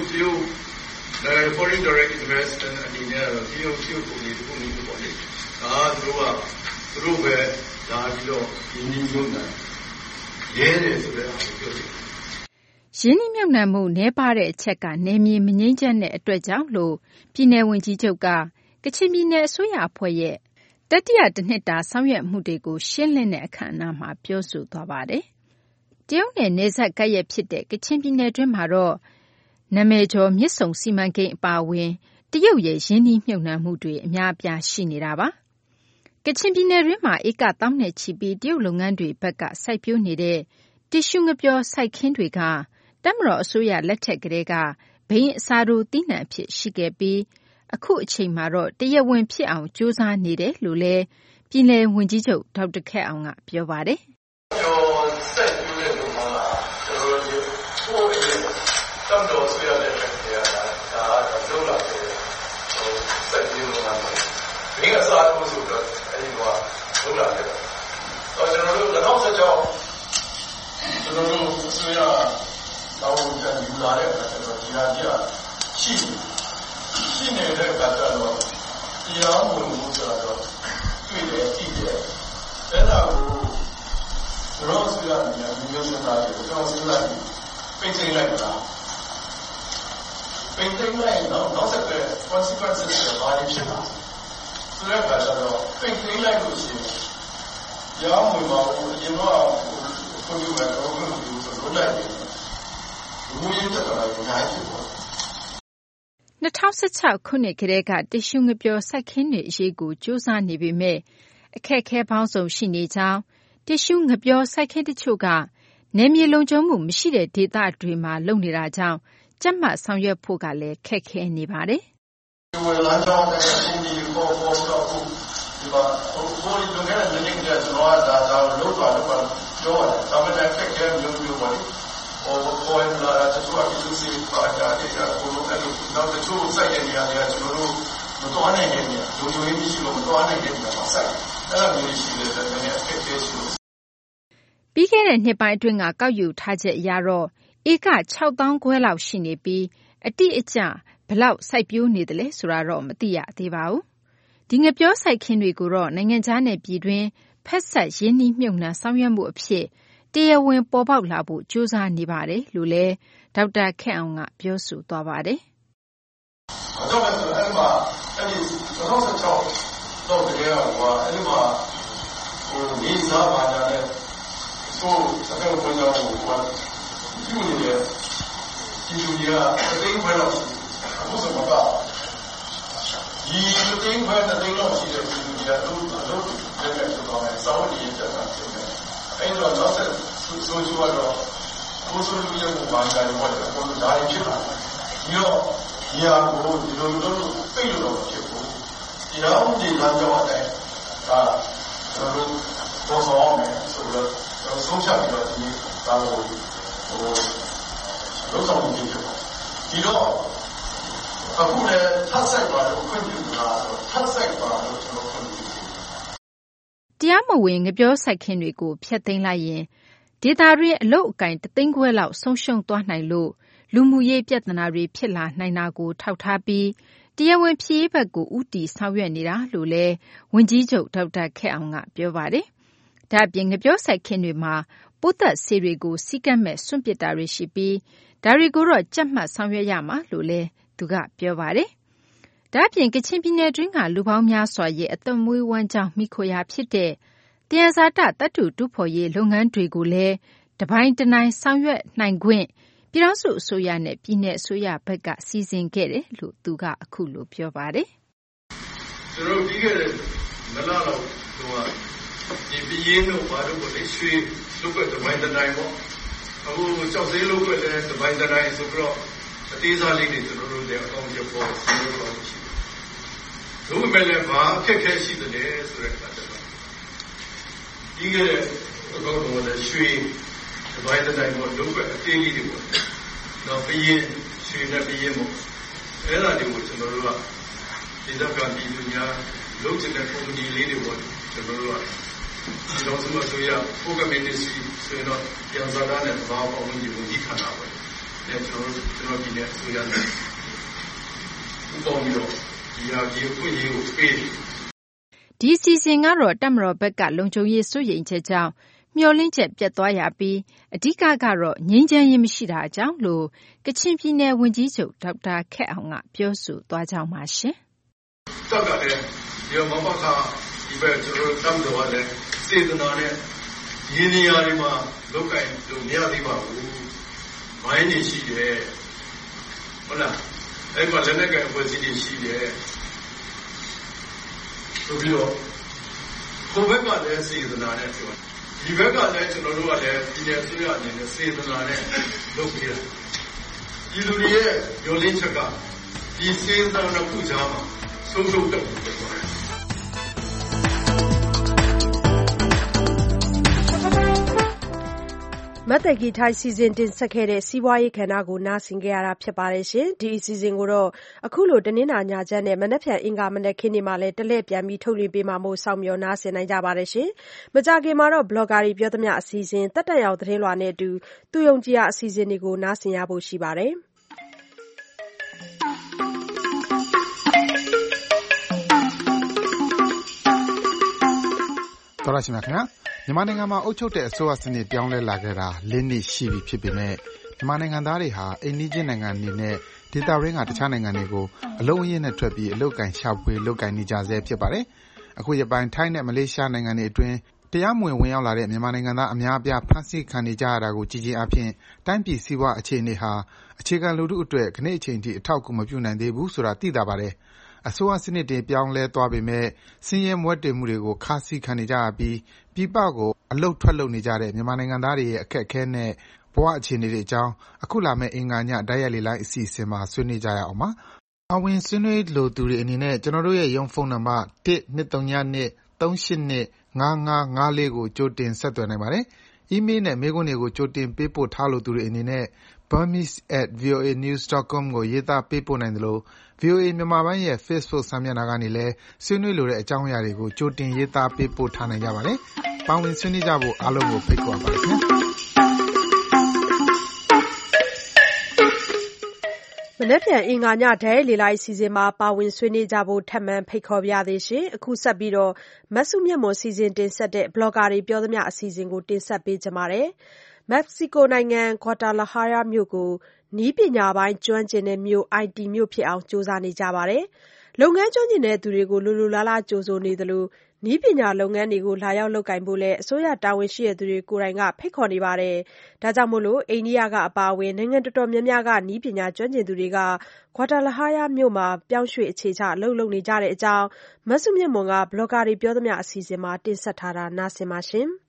foreign direct investment အနေနဲ့တော့တရုတ်ကိုနေပေါ့လေဒါသူတို့ပဲလာပြီးတော့ရင်းနှီးမြှုပ်နှံရဲတယ်ဆိုတဲ့အားကိုပြောတယ်ရင်းနှီးမြှုပ်နှံမှုနည်းပါးတဲ့အချက်ကနေမြေမငိမ့်ချက်တဲ့အတွက်ကြောင့်လို့ပြည်내ဝန်ကြီးချုပ်ကကချင်ပြည်နယ်အစိုးရအဖွဲ့ရဲ့တတိယတစ်နှစ်တာဆောင်ရွက်မှုတွေကိုရှင်းလင်းတဲ့အခမ်းအနားမှာပြောဆိုသွားပါတယ်။တရုတ်နဲ့နယ်စပ်ကပ်ရက်ဖြစ်တဲ့ကချင်ပြည်နယ်တွင်းမှာတော့နာမည်ကျော်မြစ်ဆုံစီမံကိန်းအပါအဝင်တရုတ်ရဲ့ရင်းနှီးမြှုပ်နှံမှုတွေအများအပြားရှိနေတာပါ။ကချင်ပြည်နယ်တွင်းမှာဧကတောင်းနဲ့ချီပြီးတရုတ်လုပ်ငန်းတွေဘက်ကစိုက်ပျိုးနေတဲ့တီရှူငပြောစိုက်ခင်းတွေကတပ်မတော်အစိုးရလက်ထက်ကတည်းကဘိန်းအစားထိုးသီးနှံအဖြစ်ရှိခဲ့ပြီးအခုအချိန်မှာတော့တရားဝင်ဖြစ်အောင်စ조사နေတယ်လို့လည်းပြည်내ဝန်ကြီးချုပ်ဒေါက်တာခက်အောင်ကပြောပါတယ်။ကျွန်တော်စိုက်ပျိုးတဲ့လူမှာကျွန်တော်တို့တပ်မတော်အစိုးရလက်ထက်ကတည်းကဒါလုပ်လာတယ်စိုက်ပျိုးလုပ်ငန်းတွေဘိန်းအစားထိုးဆိုတော့အဲဒီကလုပ်လာတယ်။ကျွန်တော်တို့2016ကျွန်တော်တို့အစိုးရတောင်းကြယူလာတဲ့အခါကျတော့ဒီဟာကြီးရှိနေတဲ့အခါကျတော့တရားဝင်မှုဆိုတော့တွေ့တယ်ကြည့်တယ်အဲ့ဒါကိုရောစရနေမျိုးစတာကိုကျွန်တော်စဉ်းစားပြီးပြင်ဆင်လိုက်တာပြင်ဆင်လိုက်တော့နောက်ဆက်တဲ့ consequences တွေဘာတွေဖြစ်မှာဆိုတဲ့အခါကျတော့ပြင်ဆင်လိုက်လို့ရှိရင်တရားဝင်မှာအရင်တော့ခွင့်ပြုမယ်တော့ခွင့်ပြုဆိုတော့လိုက်တယ် 2016ခုနှစ်ကတည်းကတ िश ူငပြောစိုက်ခင်းတွေအရေးကိုစ조사နေပေမဲ့အခက်အခဲပေါင်းစုံရှိနေကြောင်းတ िश ူငပြောစိုက်ခင်းတချို့ကနယ်မြေလုံခြုံမှုမရှိတဲ့ဒေသတွေမှာလုပ်နေတာကြောင့်ကြက်မှတ်ဆောင်ရွက်ဖို့ကလည်းခက်ခဲနေပါတယ်။ဒီဝေလမ်းကြောင်းတဲ့အကူအညီပေါ်တော့ဒီမှာဘိုးဒီလိုနဲ့နေနေကြတော့ဒါလောက်ပါပြောတယ်။ဒါမှလည်းခက်ခဲမျိုးပါလေ။ပေါ်လာတဲ့သူကဒီလိုစီပါကြတဲ့ကဘုလိုအဲ့လိုနောက်တချို့စိုက်တဲ့နေရာတွေကကျွန်တော်တို့မတော်နိုင်တဲ့နေရာလူမျိုးရေးရှိလို့မတော်နိုင်တဲ့နေရာမှာစိုက်အဲ့လိုမျိုးရှိတဲ့တကယ်အခက်အခဲရှိလို့ပြီးခဲ့တဲ့နှစ်ပိုင်းအတွင်းကကောက်ယူထားချက်အရတော့ဧက 6,500 လောက်ရှိနေပြီးအတိအကျဘယ်လောက်စိုက်ပျိုးနေသလဲဆိုတာတော့မသိရသေးပါဘူး။ဒီငပြောစိုက်ခင်းတွေကိုတော့နိုင်ငံခြားနဲ့ပြည်တွင်းဖက်ဆက်ရင်းနှီးမြှုပ်နှံဆောင်ရွက်မှုအဖြစ်တရားဝင်ပေါ်ပေါက်လာဖို့ကြိုးစားနေပါတယ်လို့လည်းဒေါက်တာခက်အောင်ကပြောဆိုသွားပါတယ်။အဲ့မှာအဲ့ဒီ2016တော့တကယ်တော့အဲ့ဒီမှာဒီစားပါကြတဲ့ကိုစကားပြောကြဖို့ပြုနေတယ်ဒီလူကြီးကအသိခွဲတော့အခုစမကဒီအသိခွဲတဲ့သိတော့ရှိတဲ့လူကြီးကတော့လည်းဆိုတော့စောင်းနေကြတာဖြစ်တယ်အဲ့တော့နောက်ဆက်ဆိုတော့ကိုဆိုလူကြီးကဘာသာရေးပေါ်တယ်ကိုယ်ဒါရင်ဖြစ်လာပြီးတော့ဒီဟာကိုဒီလိုပိတ်လို့ဖြစ်ဖို့ဒီတော့ဒီလမ်းကြောင်းနဲ့ဒါကျွန်တော်တို့ပေါ်ဆောင်မယ်ဆိုတော့ဆုံးဖြတ်ပြီးတော့ဒီဒါကိုလုံးဆောင်မှုဖြစ်တယ်ဒီတော့အခုလည်းထပ်ဆိုင်ပါလို့ခွင့်ပြုတာထပ်ဆိုင်ပါလို့ကျွန်တော်ခွင့်ပြုတရားမဝင်ငပြောစိုက်ခင်းတွေကိုဖျက်သိမ်းလိုက်ရင်ဒေသတွင်းအလုတ်အကင်3,500လောက်ဆုံးရှုံးသွားနိုင်လို့လူမှုရေးပြဿနာတွေဖြစ်လာနိုင်တာကိုထောက်ထားပြီးတရားဝင်ဖြေရေးဘက်ကိုဦးတည်ဆောင်ရွက်နေတာလို့လည်းဝန်ကြီးချုပ်ဒေါက်တာခက်အောင်ကပြောပါတယ်။ဒါ့အပြင်ငပြောစိုက်ခင်းတွေမှာပိုးသက်ဆေးတွေကိုစီးကပ်မဲ့စွန့်ပစ်တာတွေရှိပြီးဒါတွေကိုတော့ကြက်မှတ်ဆောင်ရွက်ရမှာလို့လည်းသူကပြောပါတယ်။ဒါ့အပြင်ကချင်ပြည်နယ်တွင်းကလူပေါင်းများစွာရဲ့အသက်မွေးဝမ်းကြောင်းမိခိုရာဖြစ်တဲ့သယံဇာတသတ္တုတူးဖော်ရေးလုပ်ငန်းတွေကိုလည်းတပိုင်းတနိုင်ဆောင်ရွက်နိုင်ခွင့်ပြည်ထောင်စုအစိုးရနဲ့ပြည်내အစိုးရဘက်ကစီစဉ်ခဲ့တယ်လို့သူကအခုလိုပြောပါတယ်။ကျွန်တော်ပြီးခဲ့တဲ့မလလောက်တော့ဒီပြည်ရင်းတို့ဘာလို့လဲရွှေလုတ်ွက်တပိုင်းတနိုင်ပေါ့အခုကြောက်သေးလုတ်ွက်လည်းတပိုင်းတနိုင်ဆိုတော့အသေးစားလေးတွေကျွန်တော်တို့လည်းအကောင့်ရပေါ်စီးလို့ရှိတယ်။တို့မဲ့လည်းဘာအခက်ခဲရှိတယ်ဆိုတဲ့အခါကျတော့ဒီကနေ့အကောင့်တော်လည်းရွှေတပိုင်းတနိုင်ပေါ့လုတ်ွက်အသေးလေးတွေပေါ့တော့ပြည်ရင်းရွှေနဲ့ပြည်ရင်းပေါ့အဲ့ဒါတွေကိုကျွန်တော်တို့ကဒီတော့ကပြည်သူများလုပ်ချင်တဲ့ကုမ္ပဏီလေးတွေပေါ့ကျွန်တော်တို့ကဒီတော့ဆိုဆိုရပိုကမင်းစီဆိုတော့ပြန်စားတာနဲ့ဘာပေါ့ဝင်ဒီဌာနပဲကျွန်တော်ဒီနဲ့ဆိုရတယ်ဥပမာတော့ဒီဟာဒီအခွင့်အရေးကိုပေးဒီစီစဉ်ကတော့တပ်မတော်ဘက်ကလုံခြုံရေးစိုးရိမ်ချက်ကြောင့်မျှော်လင့်ချက်ပြတ်သွားရပြီးအဓိကကတော့ငြိမ်းချမ်းရေးမရှိတာအကြောင်းလို့ကချင်ပြည်နယ်ဝန်ကြီးချုပ်ဒေါက်တာခက်အောင်ကပြောဆိုသွားကြောင်းပါရှင်။တောက်ကလည်းဒီမမခါဒီဘက်ကျွန်တော်တမ်းတော်လည်းစေတနာနဲ့ရင်းနေရာတွေမှာလောက်ကင်လို့မရသေးပါဘူး။မိုင်းနေရှိတယ်။ဟုတ်လား။အဲ့မှာလက်နက်ကင်အဖွဲ့အစည်းတွေရှိတယ်။ဆိုပြီးတော့ကိုဘက်ကလည်းစေတနာနဲ့ပြောဒီဘက်ကလည်းကျွန်တော်တို့ကလည်းပြည်내အစိုးရအနေနဲ့စေတနာနဲ့လုပ်ပြတာဒီလူတွေရဲ့ညှို့လင်းချက်ကဒီစေတနာခုကြားမှာဆုံးရှုံးတက်ပြီးဖြစ်သွားတယ်မတ်သက်ကြီးထိုင်းစီစဉ်တင်ဆက်ခဲ့တဲ့စီးပွားရေးကဏ္ဍကိုနားဆင်ကြရတာဖြစ်ပါတယ်ရှင်။ဒီအစီအစဉ်ကိုတော့အခုလိုတနင်္လာညချမ်းနဲ့မနက်ဖြန်အင်္ဂါမနက်ခင်းဒီမှာလည်းတလဲပြန်ပြီးထုတ်လွှင့်ပေးမှာမို့စောင့်မျှော်နားဆင်နိုင်ကြပါတယ်ရှင်။မကြခင်မှာတော့ဘလော့ဂါတွေပြောသမျှအစီအစဉ်တက်တက်ရောက်သတင်းလွှာနဲ့အတူသူယုံကြည်ရအစီအစဉ်တွေကိုနားဆင်ရဖို့ရှိပါတယ်။တော်ရရှိမြခင်ဗျာမြန်မာနိုင်ငံမှာအုပ်ချုပ်တဲ့အစိုးရစနစ်ပြောင်းလဲလာခဲ့တာ၄နှစ်ရှိပြီဖြစ်ပေမဲ့မြန်မာနိုင်ငံသားတွေဟာအိမ်နီးချင်းနိုင်ငံတွေနဲ့ဒေသတွင်းကတခြားနိုင်ငံတွေကိုအလုံးအရင်းနဲ့ထွက်ပြီးအလုပ်ကိုင်ရှာဖွေလုပ်ကိုင်နေကြဆဲဖြစ်ပါတယ်။အခုရက်ပိုင်းထိုင်းနဲ့မလေးရှားနိုင်ငံတွေအတွင်းတရားမဝင်ဝင်ရောက်လာတဲ့မြန်မာနိုင်ငံသားအများအပြားဖမ်းဆီးခံနေကြရတာကိုကြည့်ချင်းအပြင်တိုင်းပြည်စီးပွားအခြေအနေဟာအခြေခံလူထုအတွက်ခဏအချိန်ထိအထောက်အကူမပြုနိုင်သေးဘူးဆိုတာသိသာပါတယ်။အစိုးရစနစ်တွေပြောင်းလဲသွားပေမဲ့ဆင်းရဲမွဲတေမှုတွေကိုခါးစည်းခံနေကြရပြီးပြည်ပကိုအလုပ်ထွက်လုပ်နေကြတဲ့မြန်မာနိုင်ငံသားတွေရဲ့အခက်အခဲနဲ့ဘဝအခြေအနေတွေအကြောင်းအခုလာမယ့်အင်္ဂါညတိုက်ရိုက်လေလိုင်းအစီအစဉ်မှာဆွေးနွေးကြရအောင်ပါ။အဝင်ဆွေးနွေးလိုသူတွေအနေနဲ့ကျွန်တော်တို့ရဲ့ရုံးဖုန်းနံပါတ်1-232-382-5554ကိုကြိုတင်ဆက်သွယ်နိုင်ပါတယ်။အီးမေးလ်နဲ့မေးခွန်းတွေကိုကြိုတင်ပေးပို့ထားလိုသူတွေအနေနဲ့ burmese@voanews.com ကိုရေးသားပေးပို့နိုင်သလို VOA မြန်မာပိုင်းရဲ့ Facebook စာမျက်နှာကနေလည်းဆွေးနွေးလိုတဲ့အကြောင်းအရာတွေကိုကြိုတင်ရေးသားပေးပို့ထားနိုင်ကြပါတယ်။ပါဝင်ဆွေးနွေးကြဖို့အားလုံးကိုဖိတ်ခေါ်ပါတယ်ခင်ဗျာ။မနက်ဖြန်အင်္ဂါညဓာတ်ရိုက်လေလိုက်အစီအစဉ်မှာပါဝင်ဆွေးနွေးကြဖို့ထပ်မံဖိတ်ခေါ်ပါရစေရှင်။အခုဆက်ပြီးမဆုမြတ်မွန်စီစဉ်တင်ဆက်တဲ့ဘလော့ဂါတွေပြောသမျှအစီအစဉ်ကိုတင်ဆက်ပေးကြပါမယ်။မက္ကဆီကိုနိုင်ငံဂွာတာလာဟာရာမြို့ကိုနည်းပညာပိုင်းကျွမ်းကျင်တဲ့မြို့ IT မြို့ဖြစ်အောင်ကြိုးစားနေကြပါတယ်။လုပ်ငန်းကျွမ်းကျင်တဲ့သူတွေကိုလိုလိုလားလားကြိုဆိုနေသလိုနည်းပညာလုပ်ငန်းတွေကိုလာရောက်လုပ်ကိုင်ဖို့လည်းအစိုးရတာဝန်ရှိတဲ့သူတွေကိုယ်တိုင်ကဖိတ်ခေါ်နေပါတယ်။ဒါကြောင့်အိန္ဒိယကအပါအဝင်နိုင်ငံတော်တော်များများကနည်းပညာကျွမ်းကျင်သူတွေကဂွာတာလာဟာရာမြို့မှာပြောင်းရွှေ့အခြေချအလုပ်လုပ်နေကြတဲ့အကြောင်းမဆုမြတ်မွန်ကဘလော့ဂါတွေပြောသမျှအစီအစဉ်မှာတင်ဆက်ထားတာနားဆင်ပါရှင်။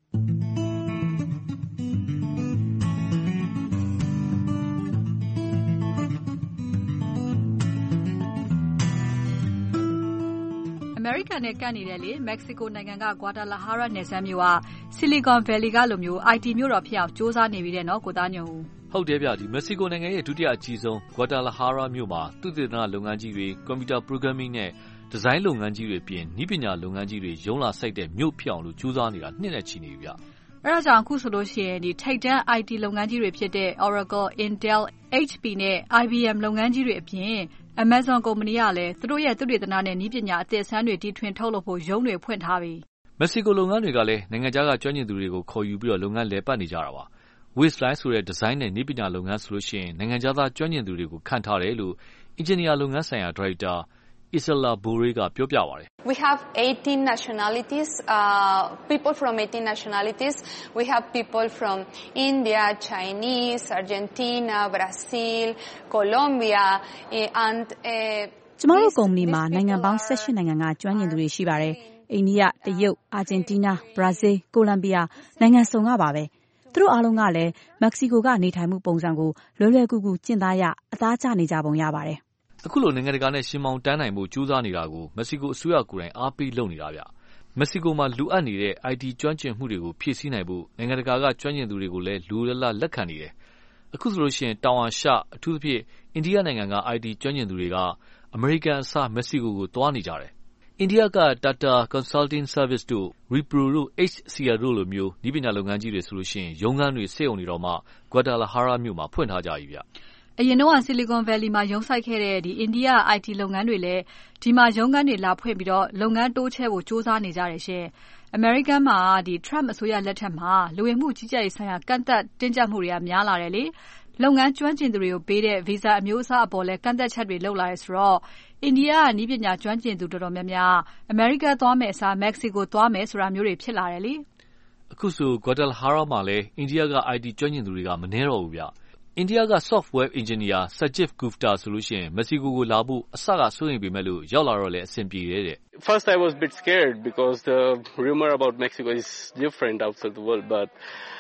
American နဲ့ကပ်နေတဲ့လေမက္ကဆီကိုနိုင်ငံကဂွာတာလာဟာရာနယ်စပ်မြို့က Silicon Valley ကလိုမျိုး IT မြို့တော်ဖြစ်အောင်စ조사နေပြီတဲ့နော်ကိုသားညုံဦးဟုတ်တယ်ဗျဒီမက္ကဆီကိုနိုင်ငံရဲ့ဒုတိယအကြီးဆုံးဂွာတာလာဟာရာမြို့မှာသုတေသနလုပ်ငန်းကြီးတွေကွန်ပျူတာ programming နဲ့ဒီဇိုင်းလုပ်ငန်းကြီးတွေပြင်နည်းပညာလုပ်ငန်းကြီးတွေရုံးလာစိုက်တဲ့မြို့ဖြစ်အောင်လို့စ조사နေတာနှစ်နဲ့ချီနေပြီဗျအဲ့ဒါကြောင့်အခုဆိုလို့ရှိရင်ဒီထိပ်တန်း IT လုပ်ငန်းကြီးတွေဖြစ်တဲ့ Oracle, Intel, HP နဲ့ IBM လုပ်ငန်းကြီးတွေအပြင်Amazon ကုမ္ပဏီကလည်းသူတို့ရဲ့သုတေသနနဲ့နည်းပညာအသစ်အဆန်းတွေတီထွင်ထုတ်လုပ်ဖို့ရုံးတွေဖွင့်ထားပြီ။မက္ကဆီကိုလုပ်ငန်းတွေကလည်းနိုင်ငံခြားကကျွမ်းကျင်သူတွေကိုခေါ်ယူပြီးလုပ်ငန်းလည်ပတ်နေကြတာပါ။ Wasteline ဆိုတဲ့ဒီဇိုင်းနဲ့နည်းပညာလုပ်ငန်းဆိုလို့ရှိရင်နိုင်ငံခြားသားကျွမ်းကျင်သူတွေကိုခန့်ထားတယ်လို့အင်ဂျင်နီယာလုပ်ငန်းဆိုင်ရာဒါရိုက်တာIsela Bore ကပြောပြပါတယ်။ We have 18 nationalities, people from 18 nationalities. We have people from India, Chinese, Argentina, Brazil, Colombia and ကျမတို့ကုမ္ပဏီမှာနိုင်ငံပေါင်း18နိုင်ငံကကျွမ်းကျင်သူတွေရှိပါတယ်။အိန္ဒိယ, တရုတ်, အာဂျင်တီးနား, ဘရာဇီး, ကိုလံဘီယာနိုင်ငံစုံကပါပဲ။သူတို့အားလုံးကလည်းမက္ကဆီကိုကနေထိုင်မှုပုံစံကိုလွယ်လွယ်ကူကူကျင့်သားရအသားကျနေကြပုံရပါတယ်။အခုလိုနိုင်ငံတကာနဲ့ရှင်မောင်တန်းနိုင်မှုကြိုးစားနေတာကိုမက္ကဆီကိုအစိုးရကိုယ်တိုင်အားပေးလုပ်နေတာဗျ။မက္ကဆီကိုမှာလိုအပ်နေတဲ့ IT ကျွမ်းကျင်မှုတွေကိုဖြည့်ဆည်းနိုင်ဖို့နိုင်ငံတကာကကျွမ်းကျင်သူတွေကိုလည်းလူလတ်လက်ခံနေတယ်။အခုဆိုလို့ရှိရင်တောင်အာရှအထူးသဖြင့်အိန္ဒိယနိုင်ငံက IT ကျွမ်းကျင်သူတွေကအမေရိကန်အစားမက္ကဆီကိုကိုသွားနေကြတယ်။အိန္ဒိယက Tata Consulting Service တို့ Wipro တို့ HCL တို့လိုမျိုးနည်းပညာလုပ်ငန်းကြီးတွေဆိုလို့ရှိရင်ရုံးခန်းတွေစက်ရုံတွေတော့မှဂွာတာလာဟာရာမြို့မှာဖွင့်ထားကြပြီဗျ။အရင်တော့ Silicon Valley မှာရုံးစိုက်ခဲ့တဲ့ဒီအိန္ဒိယ IT လုပ်ငန်းတွေလည်းဒီမှာရုံးခန်းတွေလာဖွင့်ပြီးတော့လုပ်ငန်းတိုးချဲ့ဖို့စ조사နေကြတယ်ရှင်။ American မှာဒီ Trump အစိုးရလက်ထက်မှာလူဝင်မှုကြီးကြပ်ရေးဆိုင်ရာကန့်သတ်တင်းကျပ်မှုတွေကများလာတယ်လေ။လုပ်ငန်းကျွမ်းကျင်သူတွေကိုပေးတဲ့ visa အမျိုးအစားအပေါ်လဲကန့်သတ်ချက်တွေလုပ်လာတယ်ဆိုတော့အိန္ဒိယကနည်းပညာကျွမ်းကျင်သူတော်တော်များများ America သွားမယ်အစား Mexico သွားမယ်ဆိုတာမျိုးတွေဖြစ်လာတယ်လေ။အခုဆို Guadalajara မှာလဲအိန္ဒိယက IT ကျွမ်းကျင်သူတွေကမနှဲတော့ဘူးဗျ။အိန္ဒိယက software engineer Sajiv Gupta ဆိုလို့ရှိရင်မက္ကဆီကိုကိုလာဖို့အစကစိုးရိမ်ပေမဲ့လို့ရောက်လာတော့လည်းအဆင်ပြေတယ်တဲ့ First I was a bit scared because the rumor about Mexico is different outside the world but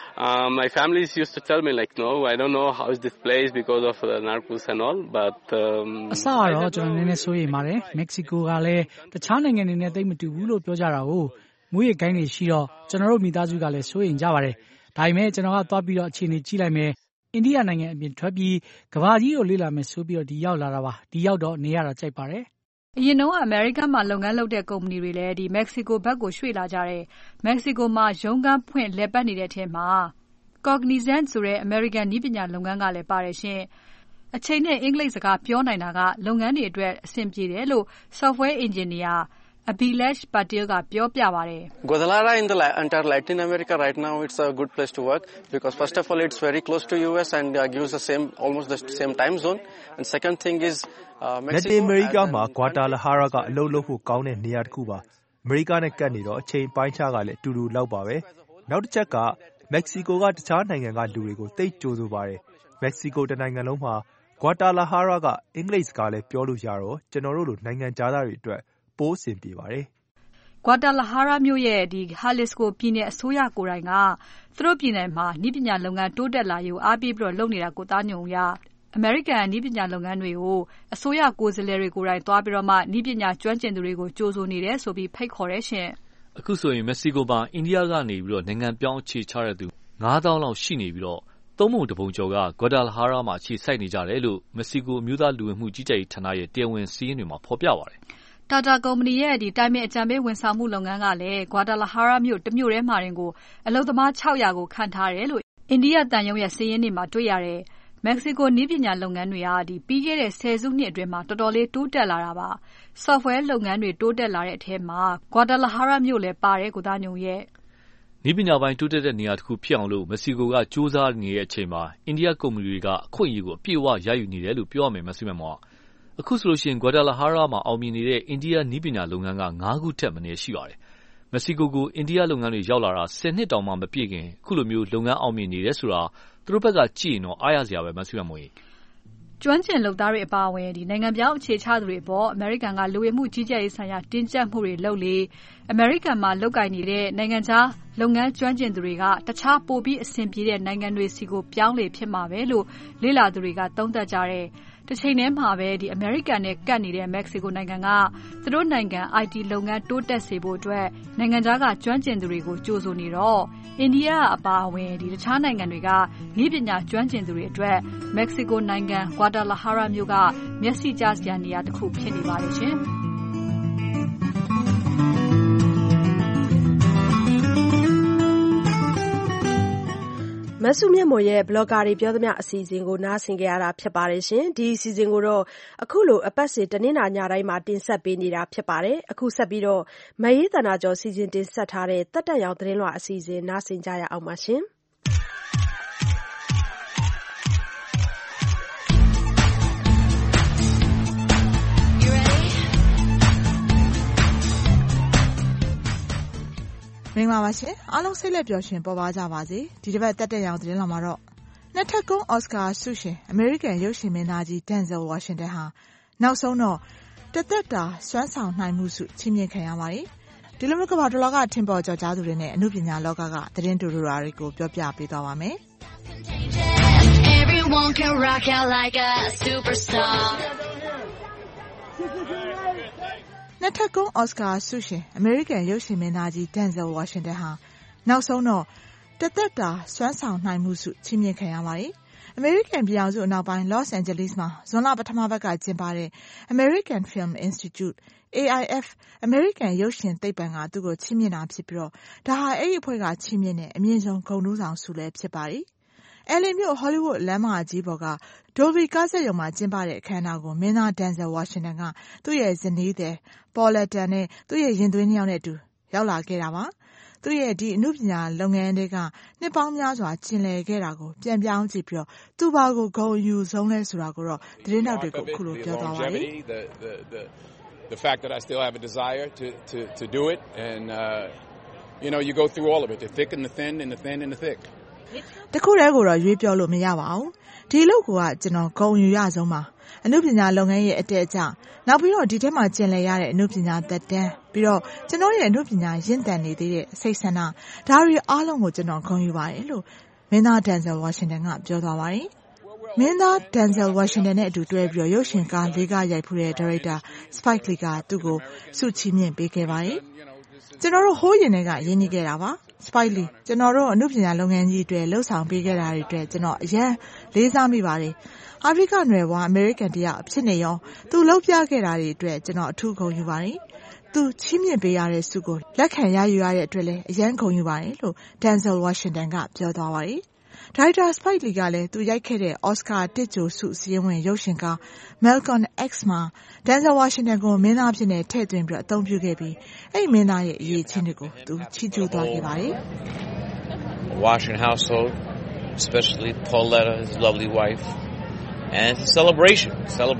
my family used to tell me like no I don't know how is this place because of the narcos and all but အစကတော့ကျွန်တော်နည်းနည်းစိုးရိမ်ပါတယ်မက္ကဆီကိုကလည်းတခြားနိုင်ငံတွေနဲ့တိတ်မတူဘူးလို့ပြောကြတာကိုမွေးရကိုင်းတွေရှိတော့ကျွန်တော်တို့မိသားစုကလည်းစိုးရိမ်ကြပါတယ်ဒါပေမဲ့ကျွန်တော်ကသွားပြီးတော့အခြေအနေကြည့်လိုက်မယ်အိန္ဒိယနိုင်ငံအပြင်ထွက်ပြီးကမ္ဘာကြီးကိုလေ့လာမယ်ဆိုပြီးတော့ဒီရောက်လာတာပါဒီရောက်တော့နေရတာကြိုက်ပါတယ်အရင်တော့ American မှာလုပ်ငန်းလုပ်တဲ့ကုမ္ပဏီတွေလည်းဒီ Mexico ဘက်ကိုရွှေ့လာကြတယ် Mexico မှာရုံးခန်းဖွင့်လည်ပတ်နေတဲ့အထက်မှာ Cognizant ဆိုတဲ့ American နည်းပညာလုပ်ငန်းကလည်းပါတယ်ရှင်အချိန်နဲ့အင်္ဂလိပ်စကားပြောနိုင်တာကလုပ်ငန်းတွေအတွက်အဆင်ပြေတယ်လို့ Software Engineer Abhilash Patel ကပြောပြပါတယ် Guadalajara in the entire Latin America right now it's a good place to work because first of all it's very close to US and gives the same almost the same time zone and second thing is Mexico America မှာ Guadalajara ကအလုပ်လုပ်ဖို့ကောင်းတဲ့နေရာတစ်ခုပါအမေရိကနဲ့ကပ်နေတော့အချိန်ပိုင်းခြားကလည်းအတူတူလောက်ပါပဲနောက်တစ်ချက်ကမက္ကဆီကိုကတခြားနိုင်ငံကလူတွေကိုသိကြိုဆိုပါတယ်မက္ကဆီကိုတနိုင်ငံလုံးမှာ Guadalajara ကအင်္ဂလိပ်စကားလည်းပြောလို့ရတော့ကျွန်တော်တို့လိုနိုင်ငံခြားသားတွေအတွက်ပိုးအဆင်ပြေပါတယ်။ Guadalajara မြို့ရဲ့ဒီ Jalisco ပြည်နယ်အစိုးရကိုယ်တိုင်ကသူတို့ပြည်နယ်မှာနည်းပညာလုပ်ငန်းတိုးတက်လာရေးအားပေးပြီးတော့လုပ်နေတာကိုသားညုံရ American နည်းပညာလုပ်ငန်းတွေကိုအစိုးရကိုယ်စားလှယ်တွေကိုယ်တိုင်သွားပြီးတော့မှနည်းပညာကျွမ်းကျင်သူတွေကိုကြိုဆိုနေတယ်ဆိုပြီးဖိတ်ခေါ်တယ်ရှင်။အခုဆိုရင်မက္ကဆီကိုမှာအိန္ဒိယကနေပြီးတော့နိုင်ငံပြောင်းအခြေချတဲ့သူ9000လောက်ရှိနေပြီးတော့သုံးပုံတစ်ပုံကျော်က Guadalajara မှာအခြေစိုက်နေကြတယ်လို့ မက္ကဆီကိုအမျိုးသားလူဝင်မှုကြီးကြပ်ရေးဌာနရဲ့တရားဝင်စာရင်းတွေမှာဖော်ပြပါတယ်။ Tata ကုမ္ပဏီရဲ့တိုင်ပင်အကြံပေးဝန်ဆောင်မှုလုပ်ငန်းကလည်း Guadalajara မြို့တစ်မြို့ထဲမှာတင်ကိုအလုပ်သမား600ကိုခန့်ထားတယ်လို့အိန္ဒိယသံရုံးရဲ့စာရင်းတွေမှာတွေ့ရတယ်။ မက္ကဆီကိုနည်းပညာလုပ်ငန်းတွေကပြီးခဲ့တဲ့ဆယ်စုနှစ်အတွင်းမှာတော်တော်လေးတိုးတက်လာတာပါ။ Software လုပ်ငန်းတွေတိုးတက်လာတဲ့အထဲမှာ Guadalajara မြို့လည်းပါတယ်ကိုသားညုံရဲ့နည်းပညာပိုင်းတိုးတက်တဲ့နေရာတစ်ခုဖြစ်အောင်လို့မက္ကဆီကိုကစူးစမ်းနေတဲ့အချိန်မှာအိန္ဒိယကုမ္ပဏီတွေကအခွင့်အရေးကိုအပြည့်အဝရယူနေတယ်လို့ပြောရမယ်မဆီမမော်။အခုဆိုရင် Guadalajara မှာအောင်မြင်နေတဲ့အိန္ဒိယနည်းပညာလုပ်ငန်းက9ခုထက်မနည်းရှိပါတယ်။မက္ကဆီကိုကိုအိန္ဒိယလုပ်ငန်းတွေရောက်လာတာ10နှစ်တောင်မှမပြည့်ခင်အခုလိုမျိုးလုပ်ငန်းအောင်မြင်နေတယ်ဆိုတာသူတို့ဘက်ကကြည့်ရင်တော့အားရစရာပဲမဆီမမော်။ကျွမ်းကျင်လုပ်သားတွေအပါအဝင်နိုင်ငံပြောင်းအခြေချသူတွေပေါ်အမေရိကန်ကလူဝင်မှုကြီးကြပ်ရေးဆိုင်ရာတင်းကျပ်မှုတွေလုပ်လေအမေရိကန်မှာလုပ်ကိုင်နေတဲ့နိုင်ငံခြားလုပ်ငန်းကျွမ်းကျင်သူတွေကတခြားပိုပြီးအဆင်ပြေတဲ့နိုင်ငံတွေစီကိုပြောင်းလေဖြစ်မှာပဲလို့လေ့လာသူတွေကသုံးသပ်ကြတယ်။တစ်ချိန်တည်းမှာပဲအမေရိကန်နဲ့ကပ်နေတဲ့မက္ကဆီကိုနိုင်ငံကသူတို့နိုင်ငံ IT လုပ်ငန်းတိုးတက်စေဖို့အတွက်နိုင်ငံခြားကကျွမ်းကျင်သူတွေကိုကြိုဆိုနေတော့အိန္ဒိယအပါအဝင်တခြားနိုင်ငံတွေကနည်းပညာကျွမ်းကျင်သူတွေအတွက်မက္ကဆီကိုနိုင်ငံ Guadalajara မြို့ကမျက်စိကျစရာနေရာတစ်ခုဖြစ်နေပါတယ်ရှင်။မဆုမြတ်မွန်ရဲ့ blogger တွေပြောသမျှအစီအစဉ်ကိုနားဆင်ကြရတာဖြစ်ပါတယ်ရှင်။ဒီအစီအစဉ်ကိုတော့အခုလိုအပတ်စဉ်တနင်္လာညတိုင်းမှာတင်ဆက်ပေးနေတာဖြစ်ပါတယ်။အခုဆက်ပြီးတော့မအေးသန္တာကျော်စီစဉ်တင်ဆက်ထားတဲ့တက်တက်ရောင်သတင်းလွှာအစီအစဉ်နားဆင်ကြရအောင်ပါရှင်။မင်္ဂလာပါရှင်အားလုံးစိတ်လက်ပျော်ရွှင်ပေါ်ပါကြပါစေဒီတစ်ပတ်တက်တက်ရောင်သတင်းလာမှာတော့နှစ်ထပ်ကုန်းအော်စကာဆုရှင်အမေရိကန်ရုပ်ရှင်မင်းသားကြီးဒန်ဇယ်ဝါရှင်တန်ဟာနောက်ဆုံးတော့တသက်တာစွမ်းဆောင်နိုင်မှုဆုချီးမြှင့်ခံရပါတယ်ဒီလိုမျိုးကမ္ဘာတစ်လောကထင်ပေါ်ကျော်ကြားသူတွေနဲ့အမှုပညာလောကကသတင်းတူတူတွေကိုပြောပြပေးသွားပါမယ်Everyone can rock out like a superstarနှစ်ထပ်ကုန်းအော်စကာဆုရှင်အမေရိကန်ရုပ်ရှင်မင်းသားကြီးဒန်ဇယ်ဝါရှင်တန်ဟာနောက်ဆုံးတော့တသက်တာစွမ်းဆောင်နိုင်မှုဆုချီးမြှင့်ခံရပါတယ်။အမေရိကန်ပြည်ထောင်စုအနောက်ပိုင်း Los Angeles မှာဇွန်လပထမပတ်ကကျင်းပတဲ့ American Film Institute AIF အမေရိကန်ရုပ်ရှင်သိပ္ပံကသူ့ကိုချီးမြှင့်တာဖြစ်ပြီးတော့ဒါဟာအဲ့ဒီအဖွဲ့ကချီးမြှင့်တဲ့အမြင့်ဆုံးဂုဏ်ထူးဆောင်ဆုလည်းဖြစ်ပါတယ်။ LA မြို့ Hollywood လမ်းမကြီးပေါ်က Dolby ကားစက်ရုံမှာကျင်းပတဲ့အခမ်းအနားကိုမင်းသားဒန်ဇယ်ဝါရှင်တန်ကသူ့ရဲ့ဇနီးသည်ပေါ်လက်တန်နဲ့သူ့ရဲ့ရင်သွေးနှစ်ယောက်နဲ့အတူရောက်လာခဲ့တာပါ။သူ့ရဲ့ဒီအမှုပညာလုပ်ငန်းတွေကနှစ်ပေါင်းများစွာကျင်လည်ခဲ့တာကိုပြန်ပြောင်းကြည့်ပြီးတော့သူ့ဘာကိုဂုဏ်ယူဆုံးလဲဆိုတာကိုတော့သတင်းတောက်တွေကိုအခုလိုပြောသွားပါတယ်။ The fact that I still have a desire to do it and you go through all of it the thick and the thin and the thin and the thick တခုတည်းကိုတော့ရွေးပြောလို့မရပါဘူးဒီအလုပ်ကကျွန်တော်ဂုဏ်ယူရဆုံးပါအမှုပညာလုပ်ငန်းရဲ့အတက်အကျနောက်ပြီးတော့ဒီထဲမှာကျင်လည်ရတဲ့အမှုပညာသက်တမ်းပြီးတော့ကျွန်တော်ရဲ့အမှုပညာရင့်တန်နေသေးတဲ့စိတ်ဆန္ဒဒါတွေအားလုံးကိုကျွန်တော်ဂုဏ်ယူပါတယ်လို့မင်းသားဒန်ဇယ်ဝါရှင်တန်ကပြောသွားပါတယ်မင်းသားဒန်ဇယ်ဝါရှင်တန်နဲ့အတူတွဲပြီးတော့ရုပ်ရှင်ကား၄ကားရိုက်ဖူးတဲ့ဒါရိုက်တာစပိုက်လီကသူ့ကိုဆုချီးမြှင့်ပေးခဲ့ပါတယ်ကျွန်တော်တို့ဟိုးရင်တွေကရင်းနှီးခဲ့တာပါစပိုက်လီကျွန်တော်တို့အမှုပညာလုပ်ငန်းကြီးတွေလှုပ်ဆောင်ပေးခဲ့တာတွေအတွက်ကျွန်တော်အရန်လေးစားမိပါတယ်အာဖရိကနွယ်ဘွားအမေရိကန်တယောက်ဖြစ်နေရောသူလှုပ်ပြခဲ့တာတွေအတွက်ကျွန်တော်အထူးဂုဏ်ယူပါတယ်သူချီးမြှင့်ပေးရတဲ့ဆုကိုလက်ခံရယူရတဲ့အတွက်လည်းအရန်ဂုဏ်ယူပါတယ်လို့ဒန်ဇယ်ဝါရှင်တန်ကပြောသွားပါတယ်ဒါရိုက်တာစပိုက်လီကလည်းသူရိုက်ခဲ့တဲ့အော်စကာတစ်ကြိုဆုစည်းဝေးရုပ်ရှင်ကား Malcolm X မှာဒန်ဇယ်ဝါရှင်တန်ကိုမင်းသားဖြစ်နေထည့်သွင်းပြီးအသုံးပြုခဲ့ပြီးအဲ့မင်းသားရဲ့အရေးချင်းတွေကိုသူချီးကျူးသွားခဲ့ပါတယ် Washington household especially Pauletta his lovely wife and celebration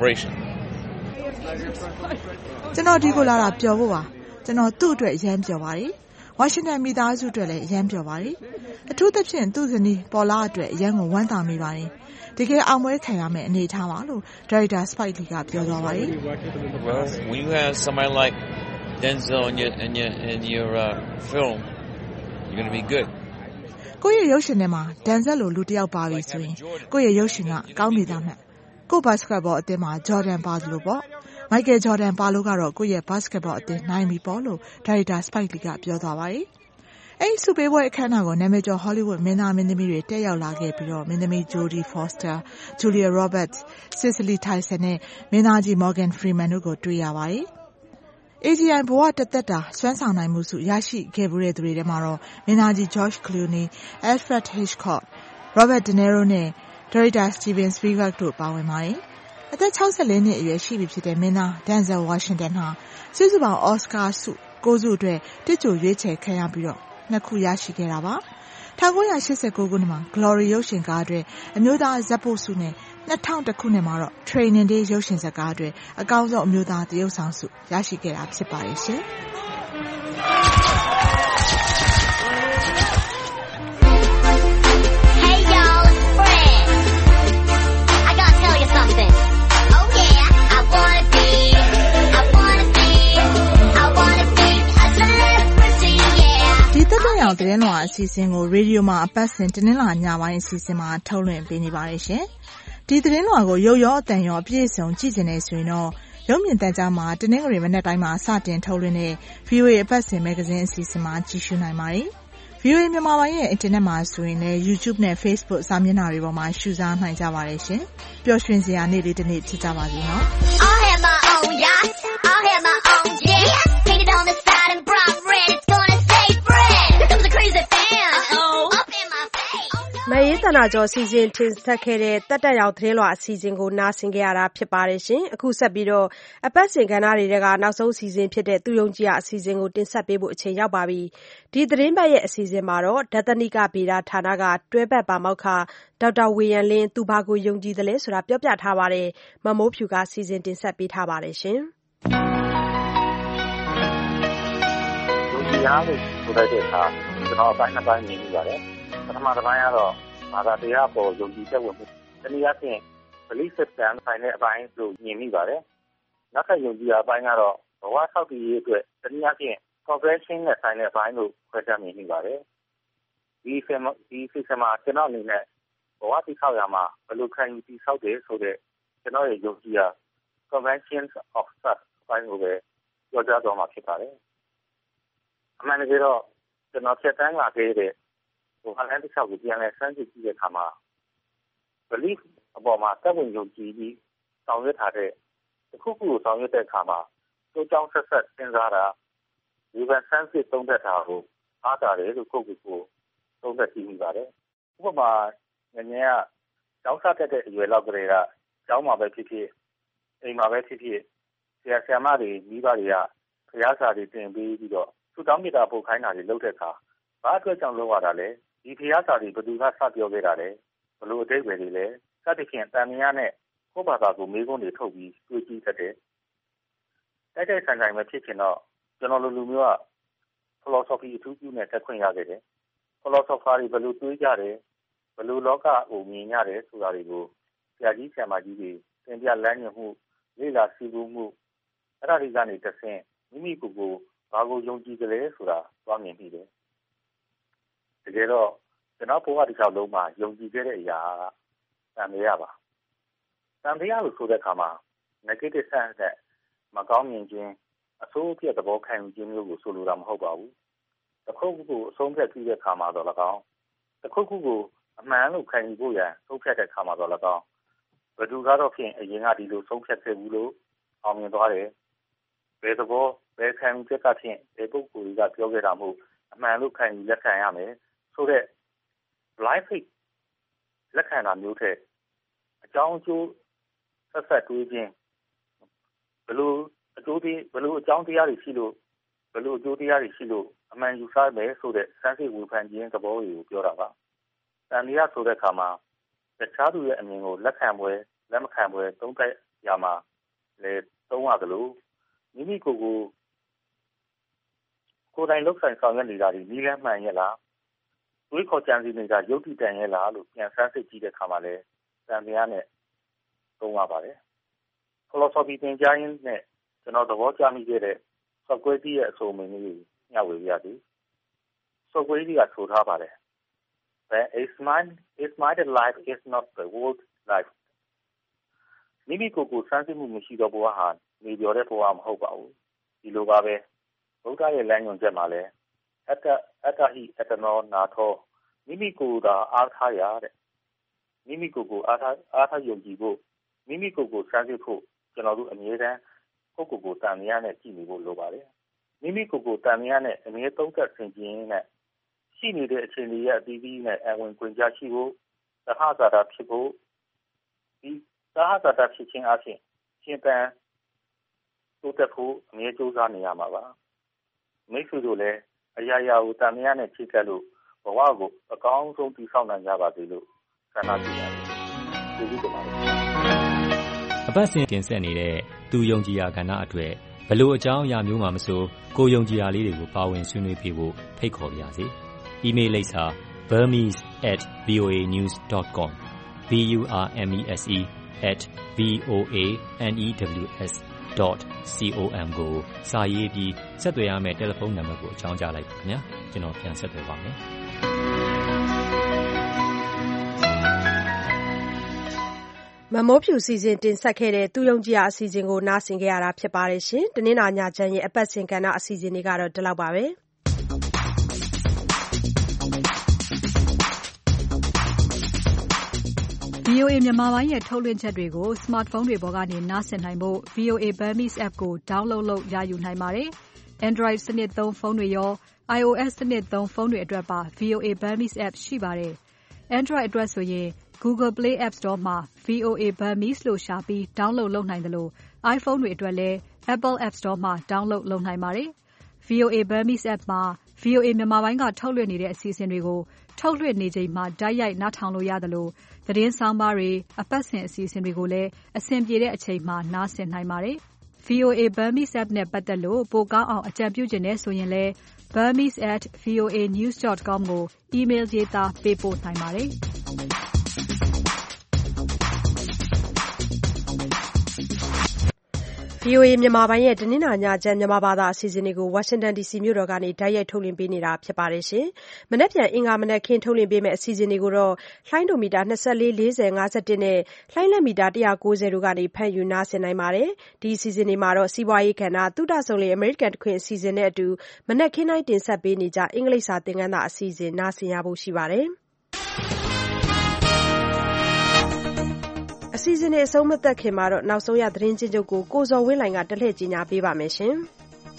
ကျွန်တော်ဒီကိုလာတာပျော်ဖို့ပါကျွန်တော်သူ့အတွက်အရန်ပျော်ပါတယ်ဝါရှင်တန်မိသားစုအတွက်လည်းအရန်ပျော်ပါတယ်အထူးသဖြင့်သူ့ဇနီးပေါ်လာအတွက်အရန်ကိုဝမ်းသာမိပါတယ်တကယ်အောင်ပွဲခံရမယ့်အနေထားပါလို့ဒါရိုက်တာစပိုက်လီကပြောသွားပါတယ် Well when you have somebody like Denzel in your film you're going to be good ကိုယ့်ရဲ့ရုပ်ရှင်ထဲမှာဒန်ဇယ်လိုလူတစ်ယောက်ပါပြီဆိုရင်ကိုယ့်ရဲ့ရုပ်ရှင်ကကောင်းနေသားမှကိုယ့်ဘတ်စကတ်ဘောအသင်းမှာဂျော်ဒန်ပါသလိုပေါ့မိုက်ကယ်ဂျော်ဒန်ပါလို့ကတော့ကိုယ့်ရဲ့ဘတ်စကတ်ဘောအသင်းနိုင်ပြီပေါ့လို့ဒါရိုက်တာစပိုက်လီကပြောသွားပါတယ်အဲ့ဒီဆုပေးပွဲအခမ်းအနားကိုနာမည်ကျော် Hollywood မင်းသားမင်းသမီးတွေတက်ရောက်လာခဲ့ပြီးတော့မင်းသမီး Jodie Foster, Julia Roberts, Cicely Tyson နဲ့မင်းသားကြီး Morgan Freeman တို့ကိုတွေ့ရပါတယ်။ AGI ဘဝတသက်တာစွမ်းဆောင်နိုင်မှုဆုရရှိခဲ့မှုတဲ့သူတွေထဲမှာတော့မင်းသားကြီး George Clooney, Alfred Hitchcock, Robert De Niro နဲ့ Director Steven Spielberg တို့ပါဝင်ပါတယ်။အသက်64နှစ်အရွယ်ရှိပြီဖြစ်တဲ့မင်းသား Denzel Washington ဟာစုစုပေါင်း Oscar ဆု9ဆုအတွက်တစ်ကြိုရွေးချယ်ခံရပြီးတော့2ခုရရှိခဲ့တာပါ။1989ခုနှစ်မှာ Glory ရုပ်ရှင်ကားအတွက်အမျိုးသားဇက်ဖို့ဆုနဲ့2001ခုနှစ်မှာတော့ Training Day ရုပ်ရှင်ဇာတ်ကားအတွက်အကောင်းဆုံးအမျိုးသားသရုပ်ဆောင်ဆုရရှိခဲ့တာဖြစ်ပါတယ်ရှင်။ Hey y'all, it's Fred. I gotta tell you something. Oh yeah, I wanna be a celebrity, yeah. ဒီသက်သက်ရောင်သတင်းလွှာအစီအစဉ်ကိုရေဒီယိုမှာအပတ်စဉ်တင်းလာညပိုင်းအစီအစဉ်မှာထုတ်လွှင့်ပေးနေပါတယ်ရှင်။ဒီသတင်းလွှာကိုရုပ်ရောအသံရောအပြည့်အစုံကြည့်ချင်နေဆိုရင်တော့ရုပ်မြင်သံကြားမှာတနင်္ဂနွေမနက်တိုင်းမှာစတင်ထုတ်လွှင့်တဲ့ VOA အပတ်စဉ်မဂ္ဂဇင်းအစီအစဉ်မှာကြည့်ရှုနိုင်ပါတယ်။ VOA မြန်မာပိုင်းရဲ့အင်တာနက်မှာဆိုရင်လည်း YouTube နဲ့ Facebook စာမျက်နှာတွေပေါ်မှာရှုစားနိုင်ကြပါတယ်ရှင်။ပျော်ရွှင်စရာနေ့လေးတစ်နေ့ဖြစ်ကြပါစေနော်။ I'll have my own yacht. I'll have my own jet. Painted on the side in bright red. It's gonna stay red. Here comes a crazy fan. Up in my face. မအေးတနာကျော်စီစဉ်တင်ဆက်ခဲ့တဲ့တက်တက်ရောက်သတင်းလွှာအစီအစဉ်ကိုနားဆင်ကြရတာဖြစ်ပါတယ်ရှင်။အခုဆက်ပြီးတော့အပတ်စဉ်ကဏ္ဍတွေကနောက်ဆုံးအစီအစဉ်ဖြစ်တဲ့သူယုံကြည်ရအစီအစဉ်ကိုတင်ဆက်ပေးဖို့အချိန်ရောက်ပါပြီ။ဒီသတင်းပတ်ရဲ့အစီအစဉ်မှာတော့ဒသနိကဗေဒဌာနကတွဲဘက်ပါမောက္ခဒေါက်တာဝေယံလင်းသူဘာကိုယုံကြည်သလဲဆိုတာပြောပြထားပါတယ်။မမိုးဖြူကစီစဉ်တင်ဆက်ပေးထားပါတယ်ရှင်။ယုံကြည်ရလို့ဆိုတဲ့အခါကျွန်တော်အပိုင်းနှစ်ပိုင်းမြင်နေပါတယ်ပထမတစ်ပိုင်းကတော့ဘာသာတရားပေါ်ယုံကြည်ချက်ဝင်မှုတနည်းအားဖြင့် belief system ဆိုင်တဲ့အပိုင်းလို့မြင်မိပါတယ်နောက်ထပ်ယုံကြည်ရအပိုင်းကတော့ဘဝဆောက်တည်ရေးအတွက်တနည်းအားဖြင့် corporation နဲ့ဆိုင်တဲ့အပိုင်းလို့ခွဲခြားမြင်မိပါတယ်ဒီsystem မှာကျွန်တော်အနေနဲ့ဘဝတည်ဆောက်ရမှာဘယ်လိုခံယူတည်ဆောက်တယ်ဆိုတဲ့ကျွန်တော်ရဲ့ယုံကြည်ရ conventions of trust အပိုင်းကိုပဲပြောကြားသွားမှာဖြစ်ပါတယ်အမှန်တကယ်တော့ကျွန်တော်ဖြတ်တန်းလာခဲ့တဲ့ဟိုဟာလန်တစ်ချောက်ကိုပြန်လဲစမ်းကြည့်တဲ့အခါမှာ belief အပေါ်မှာသက်ဝင်ယုံကြည်ပြီးဆောင်ရွက်ထားတဲ့တစ်ခုခုကိုဆောင်ရွက်တဲ့အခါမှာတိုးကြောင်းဆက်ဆက်စဉ်းစားတာဒီဗန်ဆန်းစစ်သုံးသက်တာကိုအားတာတယ်လို့ကိုယ့်ကိုယ်သုံးသက်ကြည့်မိပါတယ်ဥပမာငញ្ញကကျောင်းစားတဲ့အရွယ်လောက်ကလေးကကျောင်းမှာပဲဖြစ်ဖြစ်အိမ်မှာပဲဖြစ်ဖြစ်ဆရာဆရာမတွေမိဘတွေကခရားစာတွေတင်ပေးပြီးတော့သူတောင်းမြတာပို့ခိုင်းတာတွေလုပ်တဲ့အခါဘာအတွက်ကြောင့်လုပ်ရတာလဲဒီခရားစာတွေဘယ်သူကစပြောခဲ့တာလဲဘလို့အတိတ်ပဲတွေလဲစသဖြင့်တန်မြားနဲ့ကိုယ့်ဘာသာကိုမေးခွန်းတွေထုတ်ပြီးတွေးကြည့်တတ်တယ်တိုက်တိုက်ဆိုင်ဆိုင်ပဲဖြစ်ချင်တော့ကျွန်တော်လူမျိုးက philosophy အထူးပြုနဲ့တက်ခွင့်ရခဲ့တယ် philosopher တွေဘယ်လိုတွေးကြတယ်ဘယ်လိုလောကကိုမြင်ကြတယ်ဆိုတာတွေကိုဆရာကြီးဆရာမကြီးတွေသင်ပြလမ်းညွှန်မှုလေ့လာစီးပူးမှုအဲ့ဒါတွေကနေတစ်ဆင့်မိမိကိုယ်ကိုဘာကိုယုံကြည်ကြလဲဆိုတာသွားမြင်မိတယ်တကယ်တော့ကျွန်တော်ဘဝတစ်လျှောက်လုံးမှာယုံကြည်ခဲ့တဲ့အရာကတန်တရားပါတန်တရားလို့ဆိုတဲ့အခါမှာ negative sense နဲ့မကောင်းမြင်ခြင်းအဆိုးအပြတ်သဘောခံယူခြင်းမျိုးကိုဆိုလိုတာမဟုတ်ပါဘူးတစ်ခုခုကိုအဆုံးဖြတ်ကြည့်တဲ့အခါမှာတော့၎င်းတစ်ခုခုကိုအမှန်လို့ခံယူဖို့ရန်ဆုံးဖြတ်တဲ့အခါမှာတော့၎င်းဘယ်သူကတော့ဖြင့်အရင်ကဒီလိုဆုံးဖြတ်ခဲ့ဘူးလို့အောင်မြင်သွားတယ်ဘယ်သဘောဘယ်ခံယူချက်ကဖြင့်ဘယ်ပုဂ္ဂိုလ်ကပြောခဲ့တာမို့အမှန်လို့ခံယူလက်ခံရမယ်ဆိုတဲ့ life လက်ခံတာမျိုးထက်အကြောင်းအကျိုးဆက်ဆက်တွေးခြင်းဘယ်လိုအကျိုးတွေဘယ်လိုအကြောင်းတရားတွေရှိလို့ဘယ်လိုအကျိုးတရားတွေရှိလို့အမှန်ယူဆမယ်ဆိုတဲ့စမ်းစစ်ဝေဖန်ခြင်းသဘောတွေကိုပြောတာပါတန်တရားဆိုတဲ့အခါမှာတခြားသူရဲ့အမြင်ကိုလက်ခံပွဲလက်မခံပွဲသုံးသပ်ရမှာလေသုံးရတယ်လို့မိမိကိုယ်တိုင်လှုပ်ဆိုင်ဆောင်ရွက်နေတာဒီနည်းလမ်းမှန်ရဲ့လားတွေးခေါ်ကြံစည်နေတာယုတ်တိတန်ရဲ့လားလို့ပြန်ဆန်းစစ်ကြည့်တဲ့အခါမှာလဲတန်တရားနဲ့သုံးရပါတယ် philosophy သင်ကြားရင်းနဲ့ကျွန်တော်သဘောကျမိခဲ့တဲ့ Socrates ရဲ့အဆိုအမြင်လေးညှဝေပြရသည် Socrates ကဆိုထားပါတယ် A smart life is not the world life မိမိကိုယ်ကိုစမ်းစစ်မှုမရှိတော့ဘဝဟာနေပြောတဲ့ဘဝမဟုတ်ပါဘူးဒီလိုပါပဲဗုဒ္ဓရဲ့လမ်းညွှန်ချက်မှာလဲ Atahi Atano Nato, Mimikuda Arthaya, Mimikuku Artha Yogibo, Mimikuku Sandipo, Genodu and Yeda, Kokugo Tamiana, Timibo Lobare, Mimikuku Tamiana, and Yetoka Singina, she needed a Chinia, Divina, and when Quinjachivo, the Hazada people, the Hazada teaching Asin, Chintan, Utapu, Miejuzani Yamava, Mefudule, Ayaya Utamiana Chikalu, Wago, a council to sound and Yabadilu, Sanati. အပတ်စဉ်တင်ဆက်နေတဲ့သူယုံကြည်ရာကဏ္ဍအတွက်ဘလို့အကြောင်းအရာမျိုးမှမဆိုကိုယုံကြည်ရာလေးတွေကိုပါဝင်ဆွေးနွေးပြဖို့ဖိတ်ခေါ်ပါရစေ။ email လိပ်စာ burmese@voanews.com burmese@voanews.com ကိုစာရေးပြီးဆက်သွယ်ရမယ့်တယ်လီဖုန်းနံပါတ်ကိုအကြောင်းကြားလိုက်ပါခင်ဗျာ။ကျွန်တော်ပြန်ဆက်သွယ်ပါမယ်။မမိုးဖြူစီစဉ်တင်ဆက်ခဲ့တဲ့သူယုံကြည်ရာအစီအစဉ်ကိုနားဆင်ကြရတာဖြစ်ပါတယ်ရှင်။တနင်္လာညချမ်းရဲ့အပတ်စဉ်ကဏ္ဍအစီအစဉ်တွေကတော့ဒီလောက်ပါပဲ။ VOA မြန်မာပိုင်းရဲ့ထုတ်လွှင့်ချက်တွေကို smartphone တွေပေါ်ကနေနားဆင်နိုင်ဖို့ VOA Burmese app ကို download လုပ်ရယူနိုင်ပါတယ်။ Android စနစ်သုံးဖုန်းတွေရော iOS စနစ်သုံးဖုန်းတွေအတွက်ပါ VOA Burmese app ရှိပါတယ်။ Android အတွက်ဆိုရင် Google Play App Store မှာ VOA Burmese လို့ရှာပြီး download လုပ်နိုင်တယ်လို့ iPhone တွေအတွက်လည်း Apple App Store မှာ download လုပ်နိုင်ပါတယ်။ VOA Burmese app မှာ VOA မြန်မာပိုင်းကထုတ်လွှင့်နေတဲ့အစီအစဉ်တွေကိုထုတ်လွှင့်နေချိန်မှာတိုက်ရိုက်နားထောင်လို့ရတယ်လို့သတင်းဆောင်ပါတွေအပတ်စဉ်အစီအစဉ်တွေကိုလည်းအဆင်ပြေတဲ့အချိန်မှာနားဆင်နိုင်ပါတယ်။ VOA Burmese app နဲ့ပတ်သက်လို့ပိုကောင်းအောင်အကြံပြုချင်တဲ့ဆိုရင်လည်း burmese@voanews.com ကို email ရေးသားပေးပို့နိုင်ပါတယ်။ VOA မြန်မာပိုင်းရဲ့တနင်္လာညချမ်းမြန်မာဘာသာအစီအစဉ်တွေကို Washington DC မြို့တော်ကနေတိုက်ရိုက်ထုတ်လွှင့်ပေးနေတာဖြစ်ပါတယ်ရှင်။မနက်ဖြန်အင်္ဂါမနက်ခင်းထုတ်လွှင့်ပေးမယ့်အစီအစဉ်တွေကိုတော့လှိုင်းဒိုမီတာ24 40 51နဲ့လှိုင်းလက်မီတာ190တို့ကနေဖမ်းယူနားဆင်နိုင်ပါတယ်။ဒီအစီအစဉ်တွေမှာတော့စီးပွားရေးကဏ္ဍသုတဆုံလေအမေရိကန်တခွင်အစီအစဉ်နဲ့အတူမနက်ခင်းတိုင်းတင်ဆက်ပေးနေကြအင်္ဂလိပ်စာသင်ခန်းစာအစီအစဉ်နားဆင်ရဖို့ရှိပါတယ်။အစီအစဉ်တွေအဆုံးမသတ်ခင်မှာတော့နောက်ဆုံးရသတင်းချင်းချုပ်ကိုကိုဇော်ဝင်းလှိုင်ကတလှည့်ကြီးညာပေးပါမယ်ရှင်။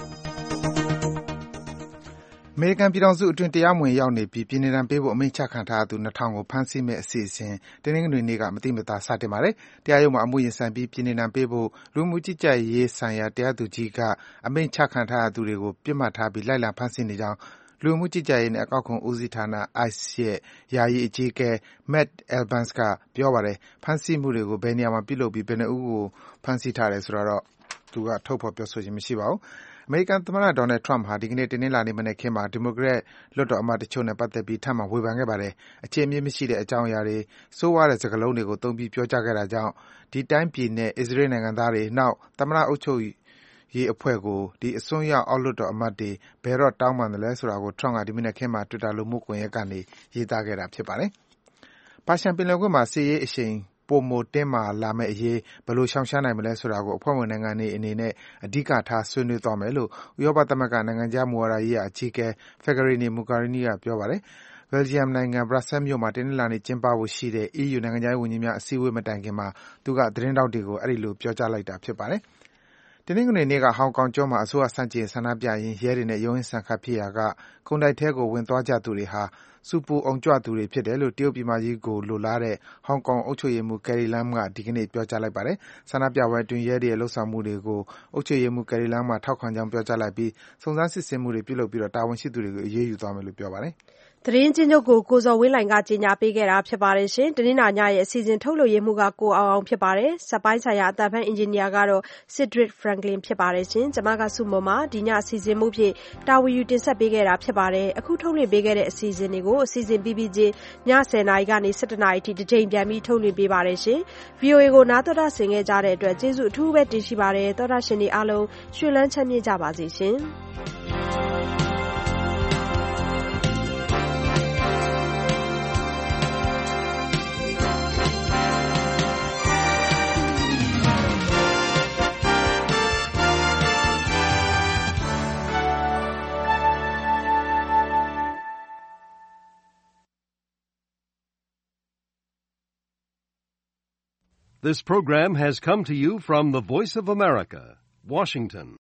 အမေရိကန်ပြည်ထောင်စုအတွင်းတရားမဝင်ရောက်နေပြီးပြည်နှင်ဒဏ်ပေးဖို့အမိန့်ချခံထားရသူ 2000 ကိုဖမ်းဆီးမယ့်အစီအစဉ်တနင်္ဂနွေနေ့ကမသိမသာစတင်ပါတယ်။တရားရုံးမှာအမှုရင်ဆိုင်ပြီးပြည်နှင်ဒဏ်ပေးဖို့လူမှုကြီးကြပ်ရေးဆိုင်ရာတရားသူကြီးကအမိန့်ချခံထားရသူတွေကိုပြစ်မှတ်ထားပြီးလိုက်လံဖမ်းဆီးနေကြောင်းလူမှုကြီးကြပ်ရေးနဲ့အကောက်ခွန်ဦးစီးဌာန ICE ရဲ့ယာယီအကြီးအကဲ Matt Albence ကပြောပါတယ်။ဖမ်းဆီးမှုတွေကိုဘယ်နေရာမှာပြုလုပ်ပြီးဘယ်နှစ်ဦးကိုဖမ်းဆီးထားတယ်ဆိုတာတော့သူကထုတ်ဖော်ပြောဆိုခြင်းမရှိပါဘူး။အမေရိကန်သမ္မတ Donald Trump ဟာဒီကနေ့တနင်္လာနေ့မနက်ခင်းမှာဒီမိုကရက်လွှတ်တော်အမတ်တချို့နဲ့ပတ်သက်ပြီးထပ်မံဝေဖန်ခဲ့ပါတယ်။အခြေအမြစ်မရှိတဲ့အကြောင်းအရာတွေဆိုးဝါးတဲ့စကားလုံးတွေကိုသုံးပြီးပြောကြားခဲ့တာကြောင့်ဒီတိုင်းပြည်နဲ့အစ္စရေးနိုင်ငံသားတွေနောက်သမ္မတအုပ်ချုပ်ရေးအဖွဲ့ကိုဒီအစွန်းရောက်အောက်လွှတ်တော်အမတ်တွေဘယ်တော့တောင်းပန်သလဲဆိုတာကို Trump ကဒီမနက်ခင်းမှာ Twitter လူမှုကွန်ရက်ကနေရေးသားခဲ့တာဖြစ်ပါတယ်။ပါရှန်ပင်လယ်ကွေ့မှာစစ်ရေးအရှိန်ပိုမိုတင်းမာလာမယ့်အရေးဘယ်လိုရှောင်ရှားနိုင်မလဲဆိုတာကိုအဖွဲ့ဝင်နိုင်ငံတွေအနေနဲ့အဓိကထားဆွေးနွေးသွားမယ်လို့ဥရောပသမဂ္ဂနိုင်ငံခြားမူဝါဒရေးရာအကြီးအကဲ Federica Mogherini ကပြောပါတယ်။ Belgium နိုင်ငံ Brussels မြို့မှာတနင်္လာနေ့ကျင်းပဖို့ရှိတဲ့ EU နိုင်ငံခြားရေးဝန်ကြီးများအစည်းအဝေးမတိုင်ခင်မှာသူကသတင်းထောက်တွေကိုအဲဒီလိုပြောကြားလိုက်တာဖြစ်ပါတယ်။တနင်္ဂနွေနေ့ကဟောင်ကောင်ကျွန်းမှာအစိုးရဆန့်ကျင်ဆန္ဒပြရင်းရဲတွေနဲ့ရုန်းရင်းဆန်ခတ်ဖြစ်ရာကကုန်တိုက်ထဲကိုဝင်သွားကြသူတွေဟာဆူပူအုံကြွသူတွေဖြစ်တယ်လို့တရုတ်ပြည်မကြီးကိုလိုလားတဲ့ဟောင်ကောင်အုပ်ချုပ်ရေးမှူး Carrie Lam ကဒီကနေ့ပြောကြားလိုက်ပါတယ်။ဆန္ဒပြပွဲအတွင်းရဲတွေရဲ့လုပ်ဆောင်မှုတွေကိုအုပ်ချုပ်ရေးမှူး Carrie Lam ကထောက်ခံကြောင်းပြောကြားလိုက်ပြီးစုံစမ်းစစ်ဆေးမှုတွေပြုလုပ်ပြီးတာဝန်ရှိသူတွေကိုအရေးယူသွားမယ်လို့ပြောပါတယ်။သတင်းချင်းချုပ်ကိုကိုဇော်ဝင်းလှိုင်ကကြီးညာပေးခဲ့တာဖြစ်ပါတယ်ရှင်။တနင်္လာညရဲ့အစီအစဉ်ထုတ်လွှင့်ရေးမှူးကကိုအောင်အောင်ဖြစ်ပါတယ်။စက်ပိုင်းဆိုင်ရာအသံဖန်အင်ဂျင်နီယာကတော့ Cedric Franklin ဖြစ်ပါတယ်ရှင်။ကျွန်မကစုမုံမှာဒီညအစီအစဉ်မှုဖြစ်တာဝန်ယူတင်ဆက်ပေးခဲ့တာဖြစ်ပါတယ်။အခုထုတ်လွှင့်ပေးခဲ့တဲ့အစီအစဉ်တွေကိုအစီအစဉ်ပြီးပြီးချင်းည10:00နာရီကနေ17:00နာရီထိတစ်ချိန်ပြန်ပြီးထုတ်လွှင့်ပေးပါတယ်ရှင်။ VOA ကိုနားတော်တာဆင်ခဲ့ကြတဲ့အတွက်ကျေးဇူးအထူးပဲတင်ရှိပါတယ်။သောတာရှင်တွေအားလုံးရွှင်လန်းချမ်းမြေ့ကြပါစေရှင်။ This program has come to you from the Voice of America, Washington.